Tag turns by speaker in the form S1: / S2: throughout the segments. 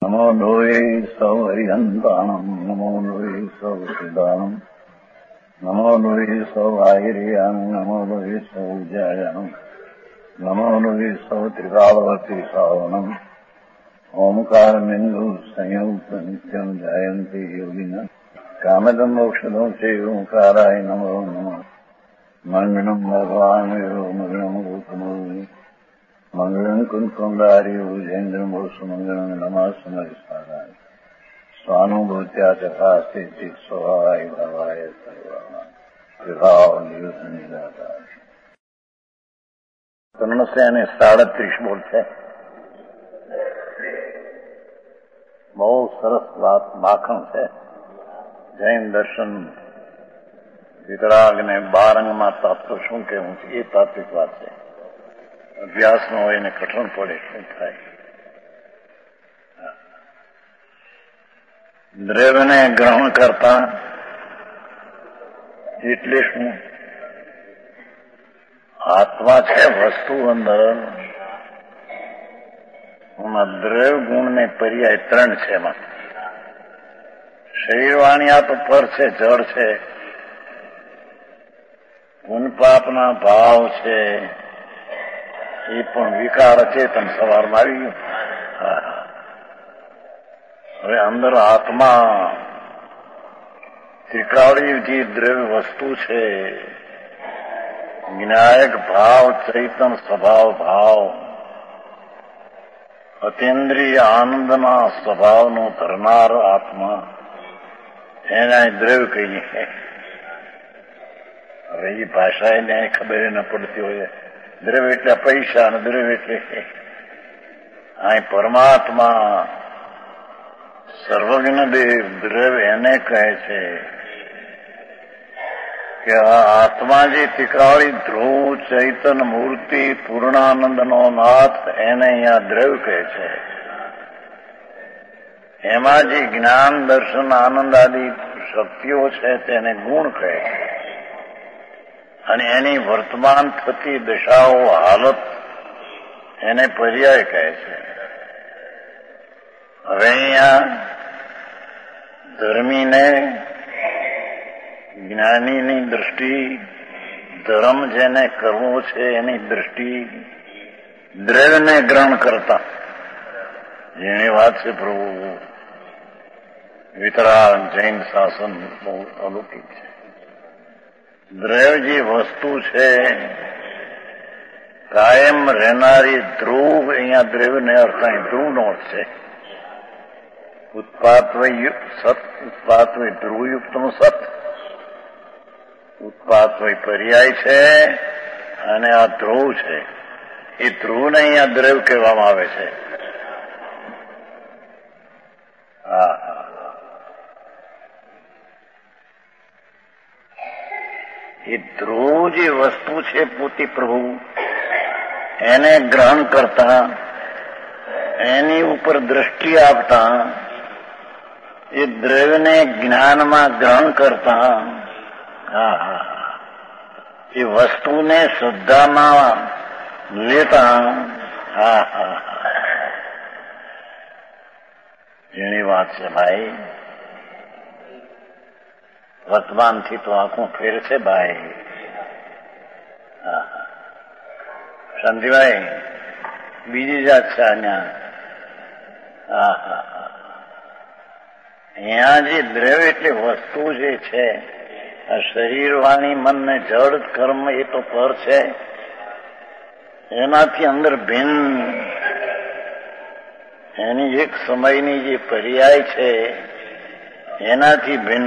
S1: નમો લોહે સૌ હરિહંતાણમ નમો લોહે સૌ સિદ્ધાણમ નમો લોહે સૌ આહિર્યાન નમો લોહે સૌ જયાન નમો લોહે સૌ ત્રિકાળવતી સાવનમ ઓમકાર બિંદુ સંયુક્ત નિત્યમ જાયંતિ યોગિના કામદમ મોક્ષદમ છે ઓંકારાય નમો નમઃ મંગળમ ભગવાન મંગળમ ગોતમો મંગળમ કુંકુંડારી ઉજેન્દ્રમ સુમંગળમ નમાસ્મરિષ્ઠાય સ્વાનુભૂત્યા તથા સ્થિતિ સ્વભાવાય ભાવાય સર્વાના વિભાવ નિદાતા 337 બોલ છે. બહુ સરસ વાત માખણ છે. જૈન દર્શન વિતરાગ ને બારંગમાં તાત્વ શું કહેવું છે એ તાત્વિક વાત છે. અભ્યાસમાં હોય ને કઠણ પડે શું થાય. દ્રવ્યને ગ્રહણ કરતા એટલે શું? આત્મા છે વસ્તુ અંદર દ્રવ્ય ગુણ ને પર્યાય 3 છે. એમાં શરીર વાણી આ તો પર છે, જળ છે, ગુણ પાપના ભાવ છે, એ પણ વિકાર અચેતન સવારમાં આવી ગયું. હવે અંદર આત્મા ત્રિકાળી જે દ્રવ્ય વસ્તુ છે, જ્ઞાયક ભાવ, ચૈતન સ્વભાવ ભાવ, અતિન્દ્રિય આનંદના સ્વભાવનો ધરનાર આત્મા, એના દ્રવ્ય કહીએ. હવે એ ભાષા એને ખબર ન પડતી હોય. દ્રવ્ય એટલે પૈસા અને દ્રવ્ય એટલે અહીં પરમાત્મા સર્વજ્ઞ દેવ દ્રવ્ય એને કહે છે કે આ આત્મા જે ત્રિકાળી ધ્રુવ ચૈતન મૂર્તિ પૂર્ણાનંદનો નાથ એને અહીંયા દ્રવ્ય કહે છે. એમાં જે જ્ઞાન દર્શન આનંદ આદિ શક્તિઓ છે તેને ગુણ કહે છે અને એની વર્તમાન થતી દશાઓ હાલત એને પર્યાય કહે છે. હવે અહીંયા ધર્મીને જ્ઞાનીની દ્રષ્ટિ, ધર્મ જેને કરવો છે એની દ્રષ્ટિ, દ્રવ્યને ગ્રહણ કરતા જેની વાત છે પ્રભુ વિતરાગ જૈન શાસન બહુ અલૌકિક છે. દ્રવ્ય જે વસ્તુ છે કાયમ રહેનારી ધ્રુવ, અહીંયા દ્રવ્યને અર્થ અહીં ધ્રુવનો અર્થ છે. ઉત્પાત્વય સત, ઉત્પાત્વય ધ્રુવયુક્તનું સત, ઉત્પાત્વય પર્યાય છે અને આ ધ્રુવ છે. એ ધ્રુવને અહીંયા દ્રવ્ય કહેવામાં આવે છે. એ ધ્રુવ જે વસ્તુ છે પોતે પ્રભુ એને ગ્રહણ કરતા, એની ઉપર દ્રષ્ટિ આપતા, એ દ્રવ્યને જ્ઞાનમાં ગ્રહણ કરતા, એ વસ્તુને શ્રદ્ધામાં લેતા, એની વાત છે ભાઈ. વર્તમાનથી તો આંખું ફેર છે ભાઈ. શાંતિભાઈ બીજી જાત છે અહીંયા. અહીંયા જે દ્રવ્ય એટલે વસ્તુ જે છે, આ શરીર વાણી મન ને જડ કર્મ એ તો પર છે. એનાથી અંદર ભિન્ન એની એક સમયની જે પર્યાય છે એનાથી ભિન્ન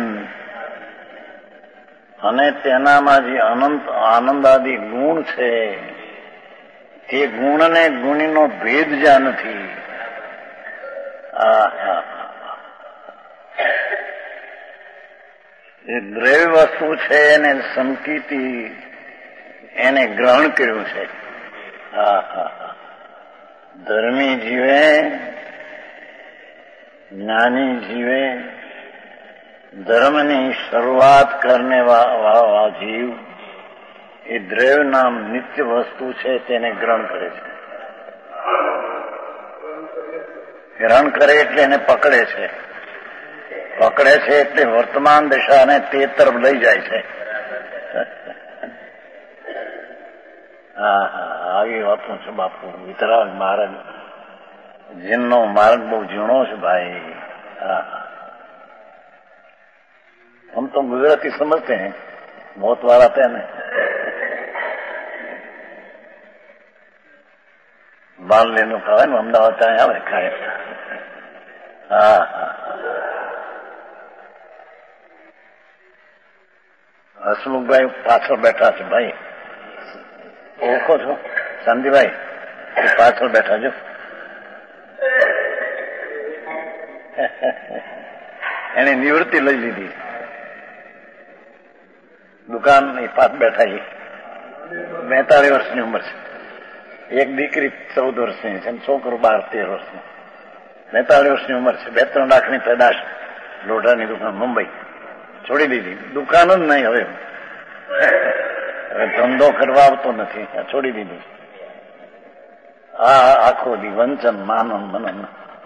S1: અને તેનામાં જે અનંત આનંદ આદિ ગુણ છે તે ગુણ ને ગુણીનો ભેદ જ્યાં નથી. એ દ્રવ્ય વસ્તુ છે એને સંકિતી એને ગ્રહણ કર્યું છે. ધર્મી જીવે, જ્ઞાની જીવે, ધર્મની શરૂઆત કરને વાળા જીવ એ દ્રવ્ય નામ નિત્ય વસ્તુ છે તેને ગ્રહણ કરે છે. હેરાન કરે એટલે એને પકડે છે એટલે વર્તમાન દિશાને તે તરફ લઈ જાય છે. હા હા આવી વાતું છે બાપુ. વિતરાગ માર્ગ જીનનો માર્ગ બહુ ઝીણો છે ભાઈ. હા हम तो गुजराती समझते हैं, बहुत बार आते हैं ना बाल लेने का है ना अमदावाद चाहे આવે ખાય. હા હસમુખભાઈ પાછળ બેઠા છે ભાઈ, ઓળખો છો શાંતિભાઈ? પાછળ બેઠા છો. એને નિવૃત્તિ લઈ લીધી, દુકાન ની પાસ બેઠા. 42 વર્ષની ઉંમર છે. એક દીકરી 14 વર્ષની છે, છોકરો 12-13 વર્ષનો. 42 વર્ષની ઉંમર છે. 2-3 લાખની પેદાશ, લોઢાની દુકાન મુંબઈ. છોડી દીધી, દુકાન જ નહીં. હવે ધંધો કરવા આવતો નથી, છોડી દીધું. આ આખો દી વંચન માનન મનન.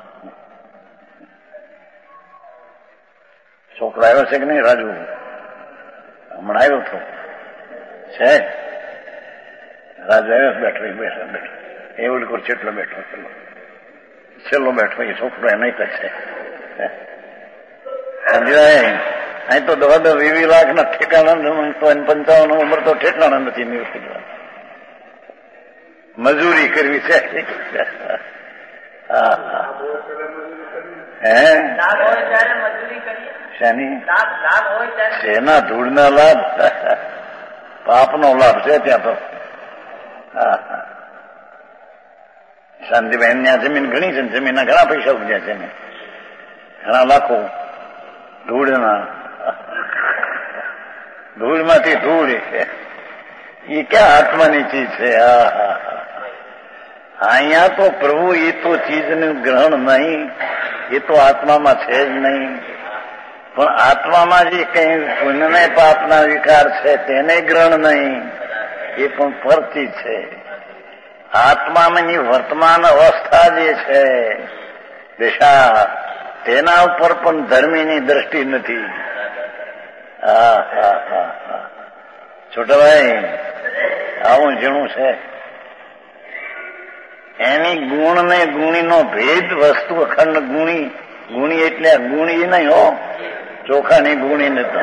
S1: છોકરો આવ્યો છે કે નહીં રાજુ? હમણાં આવ્યો હતો છે રાજુ આવ્યો બેઠો એવું કોઈ છેલ્લો બેઠો એ છોકરો એમ નહીં કરશે. અહીં તો 20 લાખના ઠેકાણા, 55 ઉંમર તો ઠેકાણા નથી. નિવૃત્તિ મજૂરી કરવી છે. શેના ધૂળના લાભ, પાપનો લાભ છે ત્યાં તો. શાંતિબેન ત્યાં જમીન ઘણી છે, જમીનના ઘણા પૈસા ઉગ્યા છે ને, ઘણા લાખો. ધૂળમાંથી ધૂળ એ ક્યાં આત્માની ચીજ છે? અહીંયા તો પ્રભુ એ તો ચીજનું ગ્રહણ નહીં, એ તો આત્મામાં છે જ નહીં. પણ આત્મામાં જે કઈ પુણ્ય પાપના વિકાર છે તેને ગ્રહણ નહીં, એ પણ પરચીજ છે. આત્માની વર્તમાન અવસ્થા જે છે દિશા, તેના ઉપર પણ ધર્મીની દ્રષ્ટિ નથી. છોટાભાઈ આવું ઝીણું છે. એની ગુણ ને ગુણીનો ભેદ, વસ્તુ અખંડ ગુણી. ગુણી એટલે ગુણી નહીં હો, ચોખાની ગુણી નતો.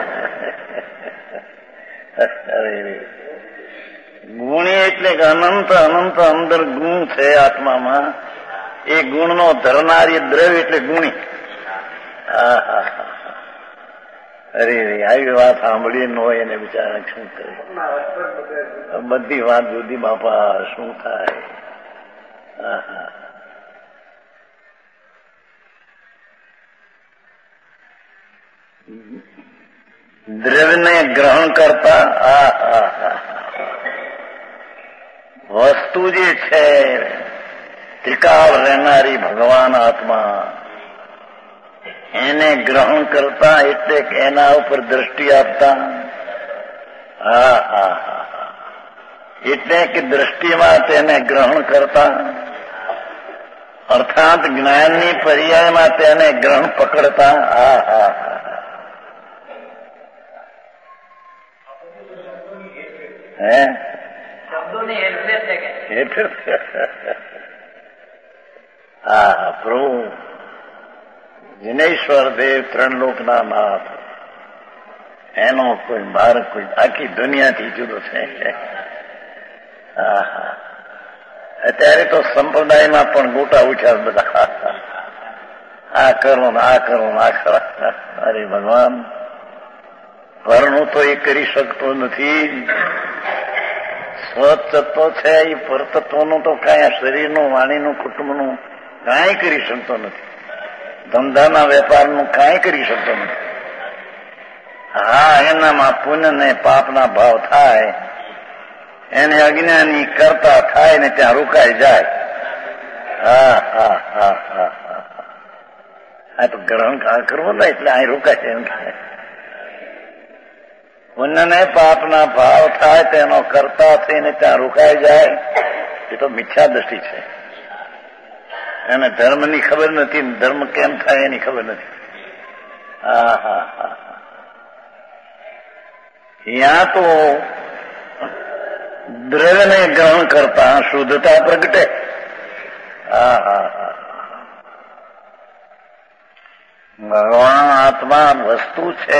S1: ગુણી એટલે અનંત અનંત અંદર ગુણ છે આત્મામાં. એ ગુણનો ધરનારી દ્રવ્ય એટલે ગુણી. અરે આવી વાત સાંભળી ન હોય એને બિચારા શું કરે? બધી વાત જુદી બાપા, શું થાય? દ્રવ્યને ગ્રહણ કરતા વસ્તુ જે છે ત્રિકાળ રહેનારી ભગવાન આત્મા, એને ગ્રહણ કરતા એટલે કે એના ઉપર દ્રષ્ટિ આપતા. એટલે કે દ્રષ્ટિમાં તેને ગ્રહણ કરતા, અર્થાત જ્ઞાનની પર્યાયમાં તેને ગ્રહણ પકડતા. પ્રભુ જિનેશ્વર દેવ ત્રણલોકના નાથ, એનો કોઈ માર્ગ કોઈ આખી દુનિયાથી જુદો છે. અત્યારે તો સંપ્રદાયમાં પણ ગોટા ઉઠ્યા બધા, આ કરો ને આ કરો ને આ કરો. અરે ભગવાન, પરનું તો એ કરી શકતો નથી. સ્વતત્વ છે એ પરતત્વનું તો કાંઈ શરીરનું, વાણીનું, કુટુંબનું કાંઈ કરી શકતો નથી. ધંધાના વેપારનું કાંઈ કરી શકતો નથી. એનામાં પુણ્ય ને પાપના ભાવ થાય, એને અજ્ઞાની કરતા થાય ને ત્યાં રોકાઈ જાય. આ તો ગ્રહણ કરવું ને એટલે અહીં રોકાય એમ થાય. પુણ્ય ને પાપના ભાવ થાય તેનો કરતા થઈને ત્યાં રોકાઈ જાય, એ તો મિથ્યા દ્રષ્ટિ છે. એને ધર્મની ખબર નથી, ધર્મ કેમ થાય એની ખબર નથી. ત્યાં તો દ્રવ્યને ગ્રહણ કરતા શુદ્ધતા પ્રગટે. ભગવાન આત્મા વસ્તુ છે,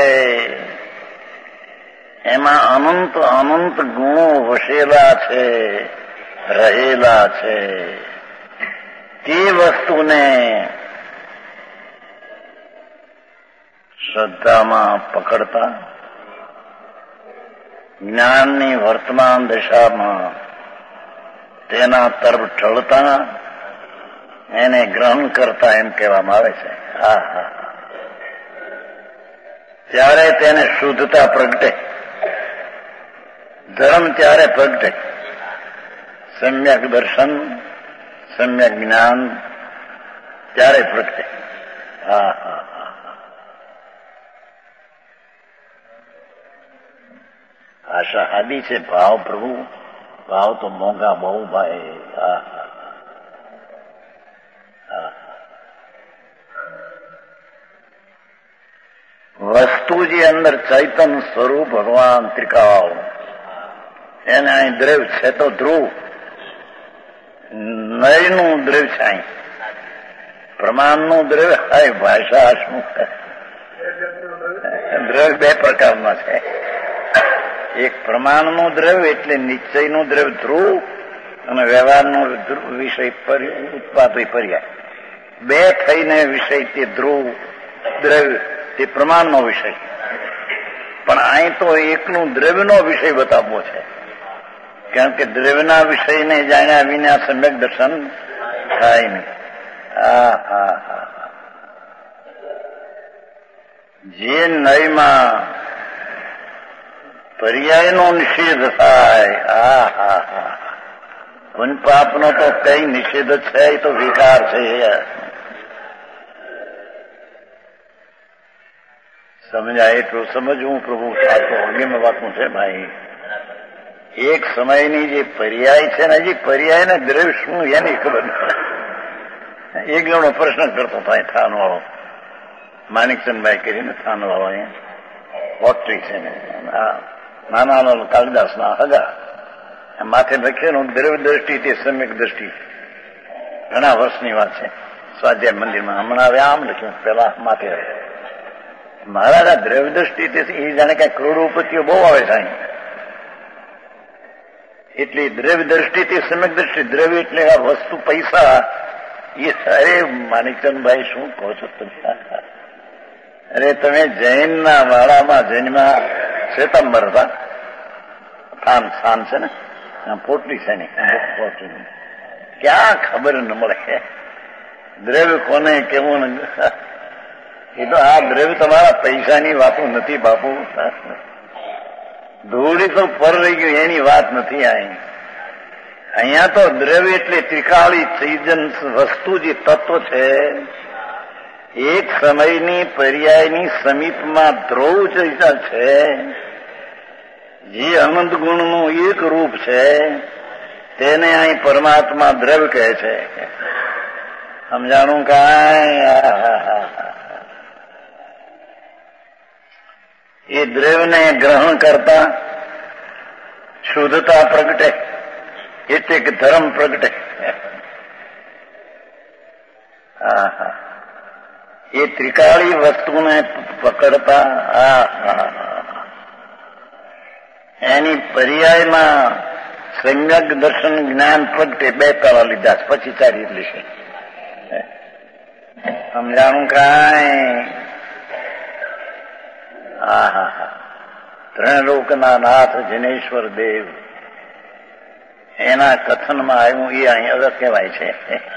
S1: એમાં અનંત અનંત ગુણો વસેલા છે, રહેલા છે. તે વસ્તુને શ્રદ્ધામાં પકડતા, જ્ઞાનની વર્તમાન દશામાં તેના તરફ ઢળતા, એને ગ્રહણ કરતા એમ કહેવામાં આવે છે. ત્યારે તેને શુદ્ધતા પ્રગટે, ધર્મ ત્યારે પ્રગટે. સમ્યક દર્શન, સમ્યક જ્ઞાન ત્યારે પ્રગટે. આશા હાદી છે. ભાવ પ્રભુ, ભાવ તો મોંઘા બહુ ભાઈ. વસ્તુ જે અંદર ચૈતન સ્વરૂપ ભગવાન ત્રિકાળ, એને અહીં દ્રવ છે તો ધ્રુવ, નયનું દ્રવ છે. અહીં પ્રમાણનું દ્રવ, હાય ભાષા શું દ્રવ બે પ્રકારના છે. એક પ્રમાણનું દ્રવ એટલે નિશ્ચયનું દ્રવ ધ્રુવ, અને વ્યવહારનો વિષય ઉત્પાદ પર્યાય. બે થઈને વિષય તે ધ્રુવ દ્રવ, તે પ્રમાણનો વિષય. પણ અહીં તો એકનું દ્રવ્યનો વિષય બતાવવો છે, કારણ કે દ્રવ્યના વિષયને જાણ્યા વિના સમ્યક દર્શન થાય નહીં. જે નયમાં પર્યાયનો નિષેધ થાય, પુન પાપનો તો કઈ નિષેધ છે, એ તો વિકાર છે. સમજાય એટલું સમજવું પ્રભુ. આ તો અગેમાં વાતનું છે ભાઈ. એક સમયની જે પર્યાય છે ને, હજી પર્યાય ને દ્રવ્ય શું એની ખબર નથી. એક જણો પ્રશ્ન કરતો થાય, થાન વાળો માણિકચંદભાઈ કરીને, થાન વાળો અહીંયા પોટ્રી છે ને, નાના કાલિદાસ ના હગા, માથે લખેલું દ્રવ્ય દ્રષ્ટિ તે સમ્યક દ્રષ્ટિ. ઘણા વર્ષની વાત છે, સ્વાધ્યાય મંદિરમાં. હમણાં હવે આમ લખ્યું, પેલા માથે મહારાજા દ્રવ્ય દ્રષ્ટિ એ જાણે કઈ કરોડોપતિઓ બહુ આવે છે. એટલે દ્રવ્ય દ્રષ્ટિ તે સમ્યક દ્રષ્ટિ. દ્રવ્ય એટલે આ વસ્તુ, પૈસા. એ અરે માણિકચંદભાઈ શું કહો છો તમે? અરે તમે જૈનના વાળામાં, જૈનમાં શ્વેતાંબર હતા, સ્થાન છે ને, પોટલી છે ને, પોટલી. ક્યાં ખબર ન મળે દ્રવ્ય કોને કેવું. એ તો આ દ્રવ્ય તમારા પૈસાની વાતો નથી બાપુ. ધૂળી તો પર રહી ગયું એની વાત નથી. અહીંયા તો દ્રવ્ય એટલે ત્રિકાળી ચૈતન વસ્તુ જે તત્વ છે, એક સમયની પર્યાયની સમીપમાં ધ્રુવ ચૈતન છે, જે અનંત ગુણનું એક રૂપ છે, તેને અહીં પરમાત્મા દ્રવ્ય કહે છે. સમજાણું કાંઈ? એ દ્રવ્યને ગ્રહણ કરતા શુદ્ધતા પ્રગટે, એટલે કે ધર્મ પ્રગટે. એ ત્રિકાળી વસ્તુને પકડતા એની પર્યાયમાં સમ્યક દર્શન જ્ઞાન પ્રગટે. બે પેલા લીધા, પછી ચારી લેશે. સમજાણું કાંઈ? ત્રણ લોકના નાથ જિનેશ્વર દેવ, એના કથનમાં આવ્યું. એ અહીં અગર કહેવાય છે.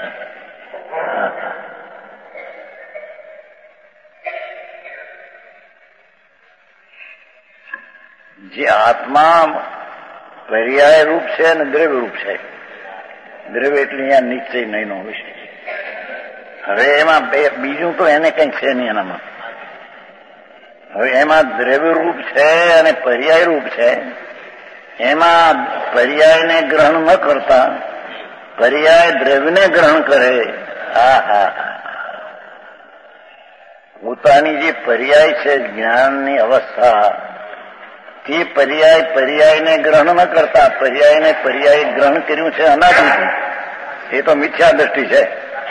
S1: જે આત્મા પર્યાય રૂપ છે અને દ્રવ્ય રૂપ છે. દ્રવ્ય એટલે અહીંયા નિશ્ચય નહીંનો વિષય. હવે એમાં બીજું તો એને કંઈ છે નહીં એનામાં. હવે એમાં દ્રવ્ય રૂપ છે અને પર્યાય રૂપ છે. એમાં પર્યાયને ગ્રહણ ન કરતા પર્યાય દ્રવ્યને ગ્રહણ કરે, પોતાની જે પર્યાય છે જ્ઞાનની અવસ્થા, તે પર્યાયને ગ્રહણ ન કરતા પર્યાયને પર્યાય ગ્રહણ કર્યું છે અનાદિથી. એ તો મિથ્યા દ્રષ્ટિ છે.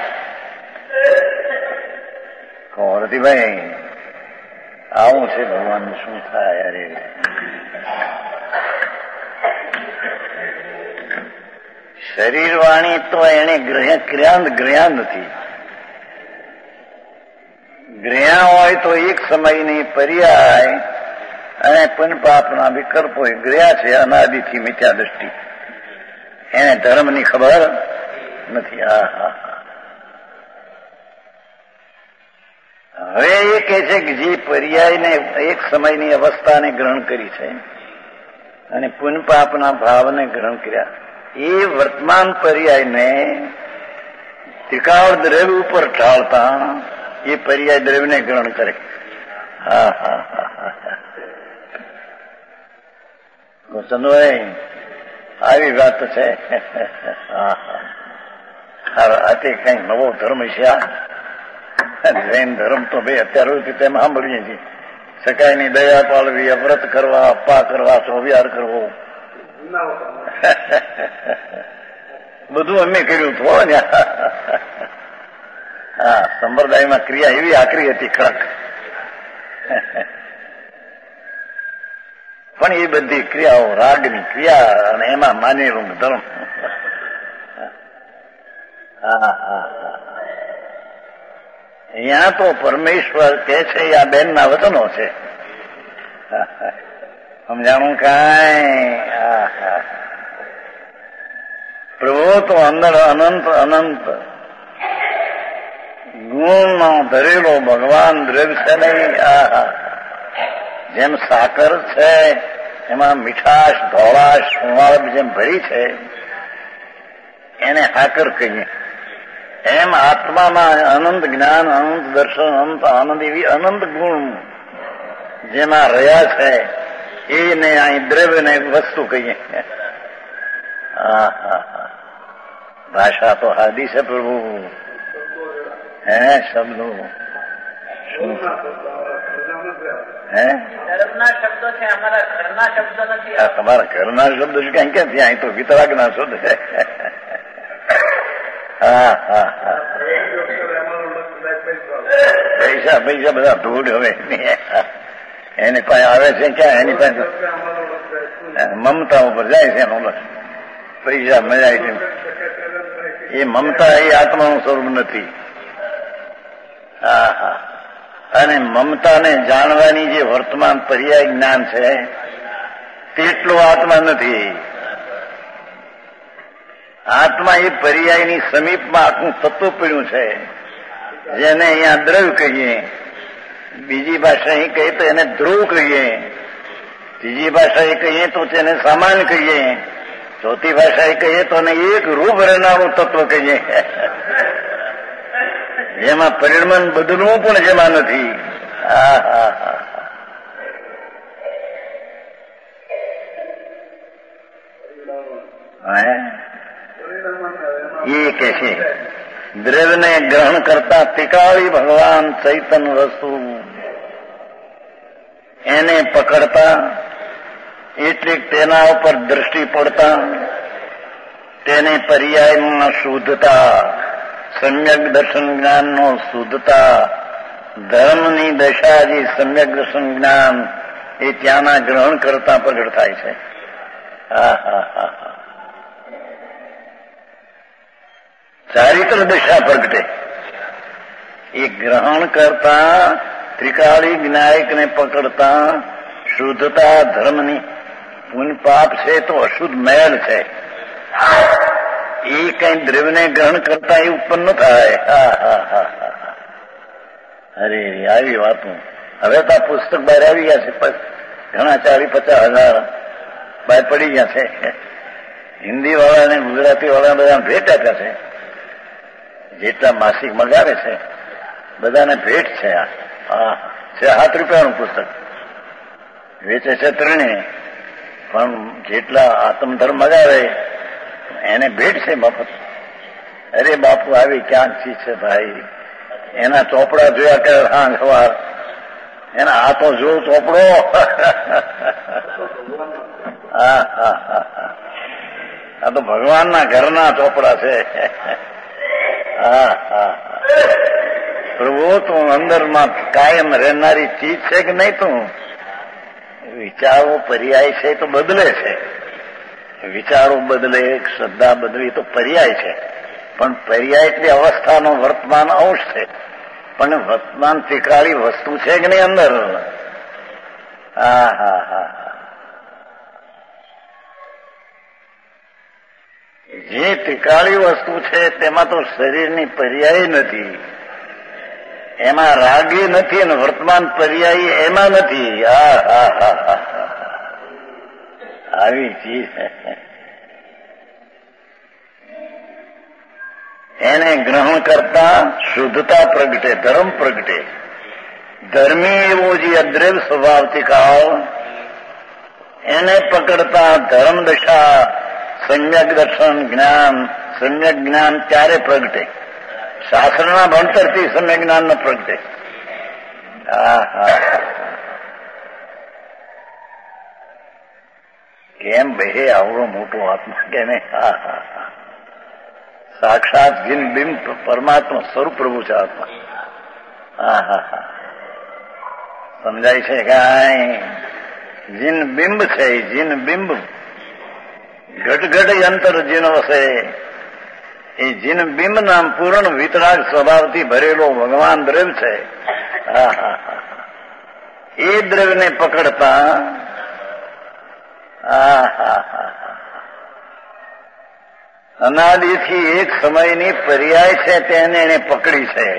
S1: રતિભાઈ આવું છે ભગવાન શું થાય? અરે શરીર વાણી તો એને ગ્રહ્યા નથી. ગ્રહ્યા હોય તો એક સમયની પર્યાય અને પુનપાપના વિકલ્પો ગ્રહ્યા છે અનાદિથી મિથ્યા દ્રષ્ટિ. એને ધર્મની ખબર નથી. હવે એ કહે છે કે જે પર્યાયને એક સમયની અવસ્થાને ગ્રહણ કરી છે અને પુનપાપના ભાવને ગ્રહણ કર્યા, એ વર્તમાન પર્યાયને ત્રિકાળ દ્રવ્ય ઉપર ઢાળતા એ પર્યાય દ્રવ્યને ગ્રહણ કરે. ચંદુભાઈ આવી વાત છે. આ તે કઈ નવો ધર્મ છે. જૈન ધર્મ તો ભાઈ અત્યાર સુધી તેમ સાંભળીએ છીએ. સકાયની દયા પાળવી, વ્રત કરવા, અપ્પા કરવા, સોવિયાર કરવો, બધું અમે કર્યું હતું ને. સંપ્રદાયમાં ક્રિયા એવી આકરી હતી, કડક. પણ એ બધી ક્રિયાઓ રાગની ક્રિયા અને એમાં માનેલું ધર્મ. અહીંયા તો પરમેશ્વર કે છે આ બેનના વચનો છે. સમજાણું કાંઈ? પ્રભુ તો અંદર અનંત અનંત ગુણનો ધરેલો ભગવાન દ્રવ્ય છે નહીં. જેમ સાકર છે એમાં મીઠાશ, ધોળાશ, સુવાળ જેમ ભરી છે એને સાકર કહીએ, એમ આત્મામાં અનંત જ્ઞાન, અનંત દર્શન, અનંત આનંદ, એવી અનંત ગુણ જેમાં રહ્યા છે એને અહીં દ્રવ્યને વસ્તુ કહીએ. ભાષા તો હાદી છે પ્રભુ. શબ્દો શું
S2: ધર્મના શબ્દો છે, અમારા ઘરના શબ્દો નથી.
S1: તમારા ઘરના શબ્દો છે કઈ ક્યાંથી? અહીં તો વિતરાગના શબ્દ છે. પૈસા બધા ધૂળ હવે એની પાસે આવે છે. ક્યાં એની પાસે મમતા ઉપર જાય છે. એનો પૈસા મજા છે. એ મમતા એ આત્માનું સ્વરૂપ નથી. અને મમતાને જાણવાની જે વર્તમાન પર્યાય જ્ઞાન છે તેટલું આત્મા નથી. આત્મા એ પર્યાયની સમીપમાં આખું તત્વ પડ્યું છે, જેને અહીંયા દ્રવ્ય કહીએ. બીજી ભાષા અહીં કહીએ તો એને ધ્રુવ કહીએ. ત્રીજી ભાષા એ કહીએ તો તેને સામાન કહીએ. ચોથી ભાષા એ કહીએ તો એને એક રૂપ રહેનારું તત્વ કહીએ, જેમાં પરિણમન બદલવું પણ જેમાં નથી. એ કે છે દ્રવ્યને ગ્રહણ કરતા ત્રિકાળી ભગવાન ચૈતન્ય વસ્તુ એને પકડતા, એટલે તેના ઉપર દ્રષ્ટિ પડતા, તેને પર્યાયમાં શુદ્ધતા, સમ્યક દર્શન જ્ઞાનનો શુદ્ધતા, ધર્મની દશા જે સમ્યક દર્શન જ્ઞાન એ ત્યાંના ગ્રહણ કરતા પ્રગટ થાય છે. ચારિત્ર દશા પ્રગટે એ ગ્રહણ કરતા ત્રિકાળી જ્ઞાયકને પકડતા શુદ્ધતા ધર્મની. પુન પાપ છે તો અશુદ્ધ મેળ છે, એ કઈ દ્રવ્યને ગ્રહણ કરતા એ ઉત્પન્ન થાય. અરે આવી વાતો હવે તો આ પુસ્તક બહાર આવી ગયા છે. ઘણા 40-50,000 બહાર પડી ગયા છે. હિન્દી વાળાને ગુજરાતી વાળા બધા ભેટ આપ્યા છે. જેટલા માસિક મગાવે છે બધાને ભેટ છે. છે 7 રૂપિયાનું પુસ્તક વેચે છે ત્રણે, પણ જેટલા આત્મધર્મ મગાવે એને ભેટ છે મફત. અરે બાપુ આવી ક્યાંક ચીજ છે ભાઈ, એના ચોપડા જોયા કરે સાંજ સવાર, એના હાથો જોઉં ચોપડો. હા હા હા, આ તો ભગવાનના ઘરના ચોપડા છે. હા હા, પ્રભુ તું અંદરમાં કાયમ રહેનારી ચીજ છે કે નહીં? તું વિચારો પર્યાય છે તો બદલે છે, વિચારો બદલે, શ્રદ્ધા બદલી તો પર્યાય છે, પણ પર્યાય એટલે અવસ્થાનો વર્તમાન અંશ છે, પણ વર્તમાન ત્રિકાળી વસ્તુ છે કે નહીં અંદર? હા હા હા, જે ત્રિકાળી વસ્તુ છે તેમાં તો શરીરની પર્યાય નથી, એમાં રાગી નથી અને વર્તમાન પર્યાય એમાં નથી. હા હા હા હા, આવી ચીજ એને ગ્રહણ કરતા શુદ્ધતા પ્રગટે, ધર્મ પ્રગટે. ધર્મી એવો જે અદ્રવ્ય સ્વભાવથી કાળ, એને પકડતા ધર્મ દશા, સમ્યક દર્શન જ્ઞાન, સમ્યક જ્ઞાન ત્યારે પ્રગટે. શાસ્ત્રના ભણતરથી સમ્યક જ્ઞાન ન પ્રગટે. હા હા, કેમ બે આવડો મોટો આત્મા કેને? હા હા હા, સાક્ષાત જીન બિંબ પરમાત્મા સ્વરૂપ પ્રભુ છે આત્મા. હા હા હા, સમજાય છે કાંઈ? જીન બિંબ છે, જીન બિંબ ઘટઘટ યંત્ર જીન વસે. એ જીન બિંબ નામ પૂર્ણ વિતરાગ સ્વભાવથી ભરેલો ભગવાન દ્રવ્ય છે. હા હા હા, એ દ્રવ્યને પકડતા હા હા હા, અનાદિથી એક સમયની પર્યાય છે તેને એને પકડી છે.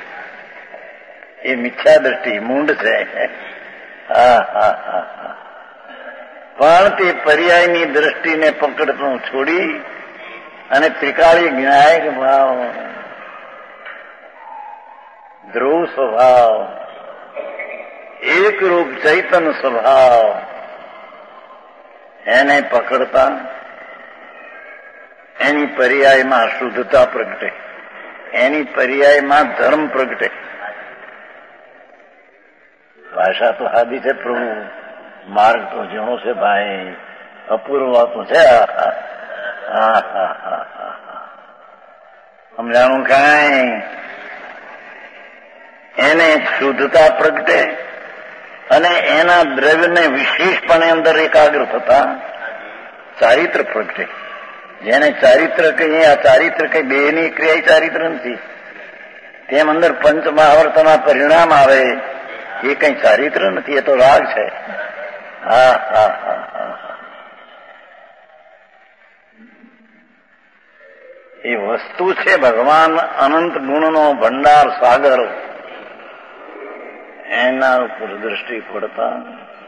S1: એ મિથ્યા દ્રષ્ટિ મૂંડ છે. હા હા હા, પણ તે પર્યાયની દ્રષ્ટિને પકડતું છોડી અને ત્રિકાળી જ્ઞાયક ભાવ, ધ્રુવ સ્વભાવ, એકરૂપ ચૈતન સ્વભાવ, એને પકડતા એની પર્યાયમાં શુદ્ધતા પ્રગટે, એની પર્યાયમાં ધર્મ પ્રગટે. ભાષા તો સાદી છે પ્રભુ, માર્ગ તો ઝીણો છે ભાઈ, અપૂર્વ વાતો છે. હા હા હા હા, સમજાણું કાંઈ? એને શુદ્ધતા પ્રગટે અને એના દ્રવ્યને વિશેષપણે અંદર એકાગ્ર થતા ચારિત્ર પ્રગટે. જેને ચારિત્ર કહીએ, આ ચારિત્ર કઈ બેની ક્રિયા ચારિત્ર નથી. તેમ અંદર પંચ મહાવર્તના પરિણામ આવે એ કઈ ચારિત્ર નથી, એ તો રાગ છે. હા હા હા હા, એ વસ્તુ છે ભગવાન અનંત ગુણનો ભંડાર સાગર. એના ઉપર દ્રષ્ટિ પડતા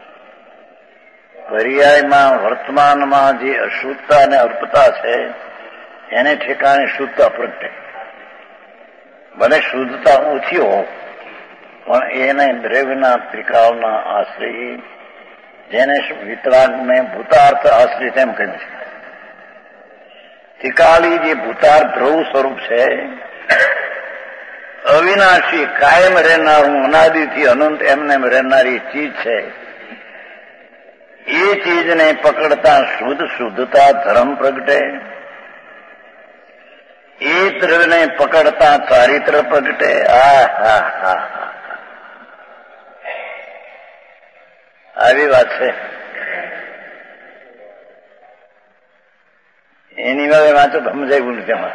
S1: પર્યાયમાં વર્તમાનમાં જે અશુદ્ધતા અને અલ્પતા છે એને ઠેકાણે શુદ્ધતા પ્રગટે. ભલે શુદ્ધતા ઓછી હો પણ એને દ્રવ્યના ત્રિકાળના આશ્રય, જેને વિતરાગને ભૂતાર્થ આશ્રય તેમ કહ્યું છે. ત્રિકાળી જે ભૂતાર્થ ધ્રુવ સ્વરૂપ છે, અવિનાશી કાયમ રહેનારું, અનાદિથી અનંત એમને રહેનારી ચીજ છે. એ ચીજને પકડતા શુદ્ધતા ધર્મ પ્રગટે, એ દ્રવ્યને પકડતા ચારિત્ર પ્રગટે. હા હા હા, આવી વાત છે. એની વાવે વાંચો તો સમજાયું નથી એમાં.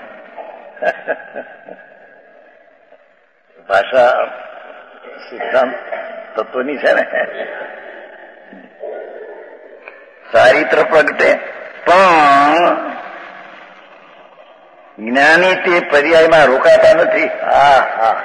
S1: ભાષા સિદ્ધાંત તત્વની છે ને. ચારિત્ર પ્રગટે પણ જ્ઞાની તે પર્યાયમાં રોકાતા નથી. હા હા,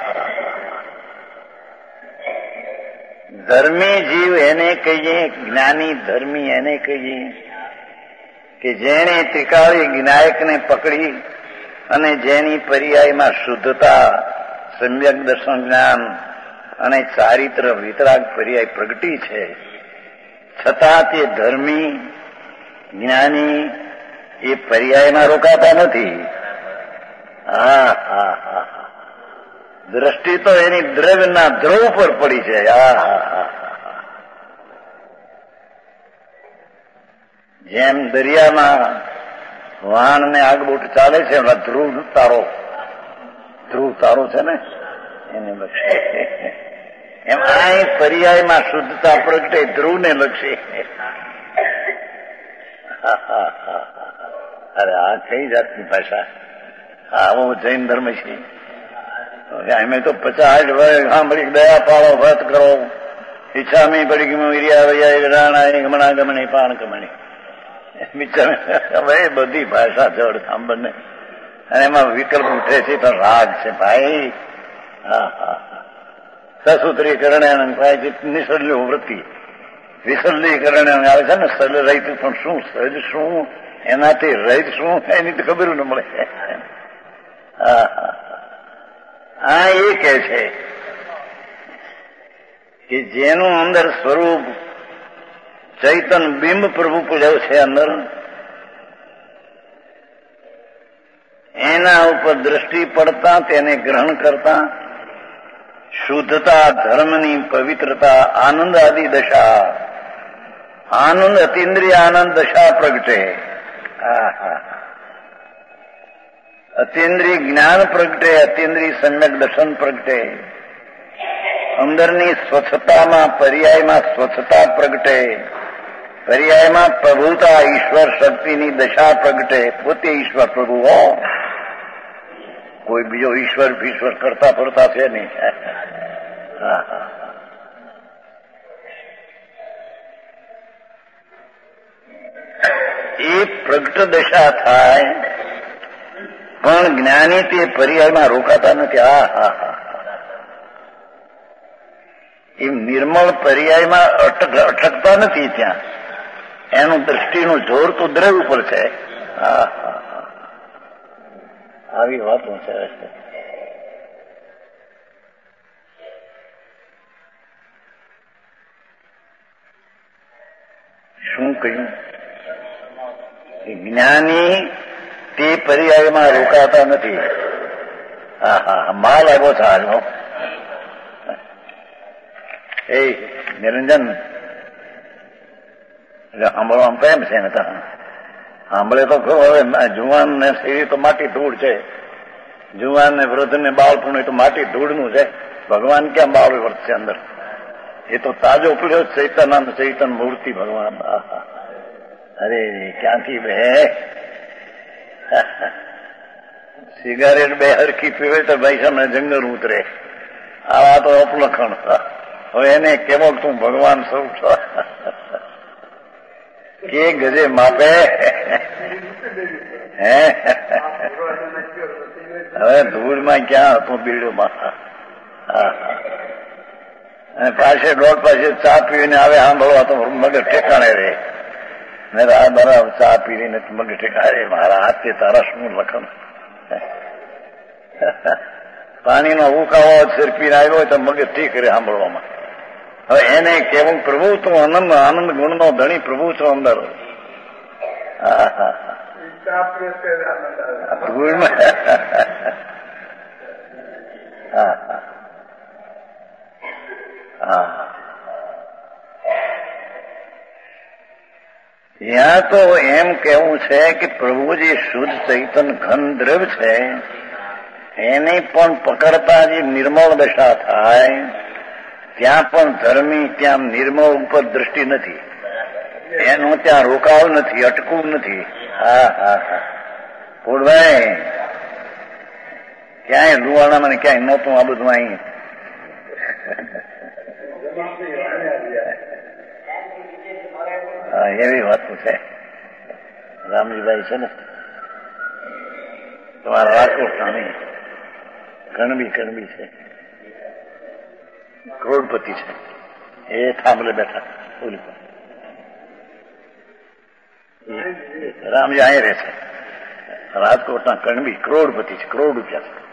S1: ધર્મી જીવ એને કહીએ, જ્ઞાની ધર્મી એને કહીએ કે જેણે ત્રિકાળી જ્ઞાયકને પકડી અને જેની પર્યાયમાં શુદ્ધતા, સમ્યક દર્શન જ્ઞાન અને ચારિત્ર વિતરાગ પર્યાય પ્રગટી છે, છતાં તે ધર્મી જ્ઞાની એ પર્યાયમાં રોકાતા નથી. હા હા હા, દ્રષ્ટિ તો એની દ્રવ્યના ધ્રુવ પર પડી છે. હા હા હા, જેમ દરિયામાં વાહન ને આગબોટ ચાલે છે, ધ્રુવ તારો છે ને એને લક્ષે, એમ આ પર્યાયમાં શુદ્ધતા પ્રગટે ધ્રુવને લક્ષે. અરે આ કઈ જાતની ભાષા! આવો જૈન ધર્મ છે. અમે તો 50 વર્ષ સાંભળી, દયા પાળો, વ્રત કરો, ઈચ્છામી પડી ગમણા ગમણી પાણ કમણી. હવે બધી ભાષા જડ સાંભળને, અને એમાં વિકલ્પ ઉઠે છે તો રાગ છે ભાઈ. હા હા, સસૂત્રીકરણ નિસર્લ્યો વૃત્તિ, વિસર્લીકરણ આવે છે ને, સલ રહિત પણ શું, સજ શું, એનાથી રહિત શું, એની તો ખબર ન મળે. હા હા, આ એ કહે છે કે જેનું અંદર સ્વરૂપ ચૈતન બિંબ પ્રભુ પૂજાવ છે અંદર, એના ઉપર દ્રષ્ટિ પડતા તેને ગ્રહણ કરતા શુદ્ધતા, ધર્મની પવિત્રતા, આનંદ આદિ દશા, આનંદ અતિન્દ્રિય આનંદ દશા પ્રગટે. અતિન્દ્રિય જ્ઞાન પ્રગટે, અતિન્દ્રિય સમ્યક દર્શન પ્રગટે, અંદરની સ્વચ્છતામાં પર્યાયમાં સ્વચ્છતા પ્રગટે, પર્યાયમાં પ્રભુતા ઈશ્વર શક્તિની દશા પ્રગટે. પોતે ઈશ્વર પ્રભુ હો, કોઈ બીજો ઈશ્વર કરતા ફરતા છે નહીં. એ પ્રગટ દશા થાય, પણ જ્ઞાની તે પર્યાયમાં રોકાતા નથી. હા હા હા, એ નિર્મળ પર્યાયમાં અટકતા નથી. ત્યાં એનું દ્રષ્ટિનું જોર તો દ્રવ્ય ઉપર છે. હા હા, આવી વાતો છે. શું કહ્યું? જ્ઞાની તે પર્યાયમાં રોકાતા નથી. હા હા, માલ આવ્યો છે હાલનો. એ નિરંજન સાંભળવામાં પ્રેમ છે ને? સાંભળે તો ખરું. હવે જુવાન ને સ્ત્રી તો માટી ધૂળ છે, જુવાન ને વૃદ્ધ ને બાળપણ એ તો માટી ધૂળનું છે. ભગવાન ક્યાં બાળ વર્તશે અંદર? એ તો તાજો પીડ્યો ચૈતનાનંદ ચૈતન મૂર્તિ ભગવાન. અરે ક્યાંથી બે સિગારેટ બે હરખી પીવે તો ભાઈ સામે જંગલ ઉતરે. આવા તો અપલખણ. હવે એને કેવો તું ભગવાન સ્વરૂપ છો કે ગજે માપે? હે, હવે ધૂળમાં ક્યાં હતું બીડુમાં? અને પાસે દોઢ પાસે ચા પીને આવે સાંભળવા તો મગજ ઠેકાણે રે. મેં આ બરાબર ચા પીને મગજ ઠેકાણે. મારા હાથે તારા શું લખન? પાણીનો ઉકાવો સિરપીને આવ્યો હોય તો મગજ ઠીક રે સાંભળવામાં. હવે એને કેવું પ્રભુ તું આનંદ આનંદ ગુણનો ધણી પ્રભુ છો અંદર. ત્યાં તો એમ કેવું છે કે પ્રભુ જે શુદ્ધ ચૈતન ઘન દ્રવ્ય છે એને પણ પકડતા જે નિર્મળ દશા થાય, ત્યાં પણ ધર્મી ત્યાં નિર્મળ ઉપર દ્રષ્ટિ નથી. એનું ત્યાં રોકાવ નથી, અટકવું નથી. હા હા હા, પોળભાઈ ક્યાંય લુવાણામાં ક્યાંય નહોતું આ બધું. અહીં એવી વાતો છે. રામજીભાઈ છે ને તમારા રાજકોટના નહીં, કણબી છે, કરોડપતિ છે. એ થાંભલે બેઠા રામજી અહીં રહે છે. રાજકોટના કણબી કરોડપતિ છે, કરોડ રૂપિયા છે.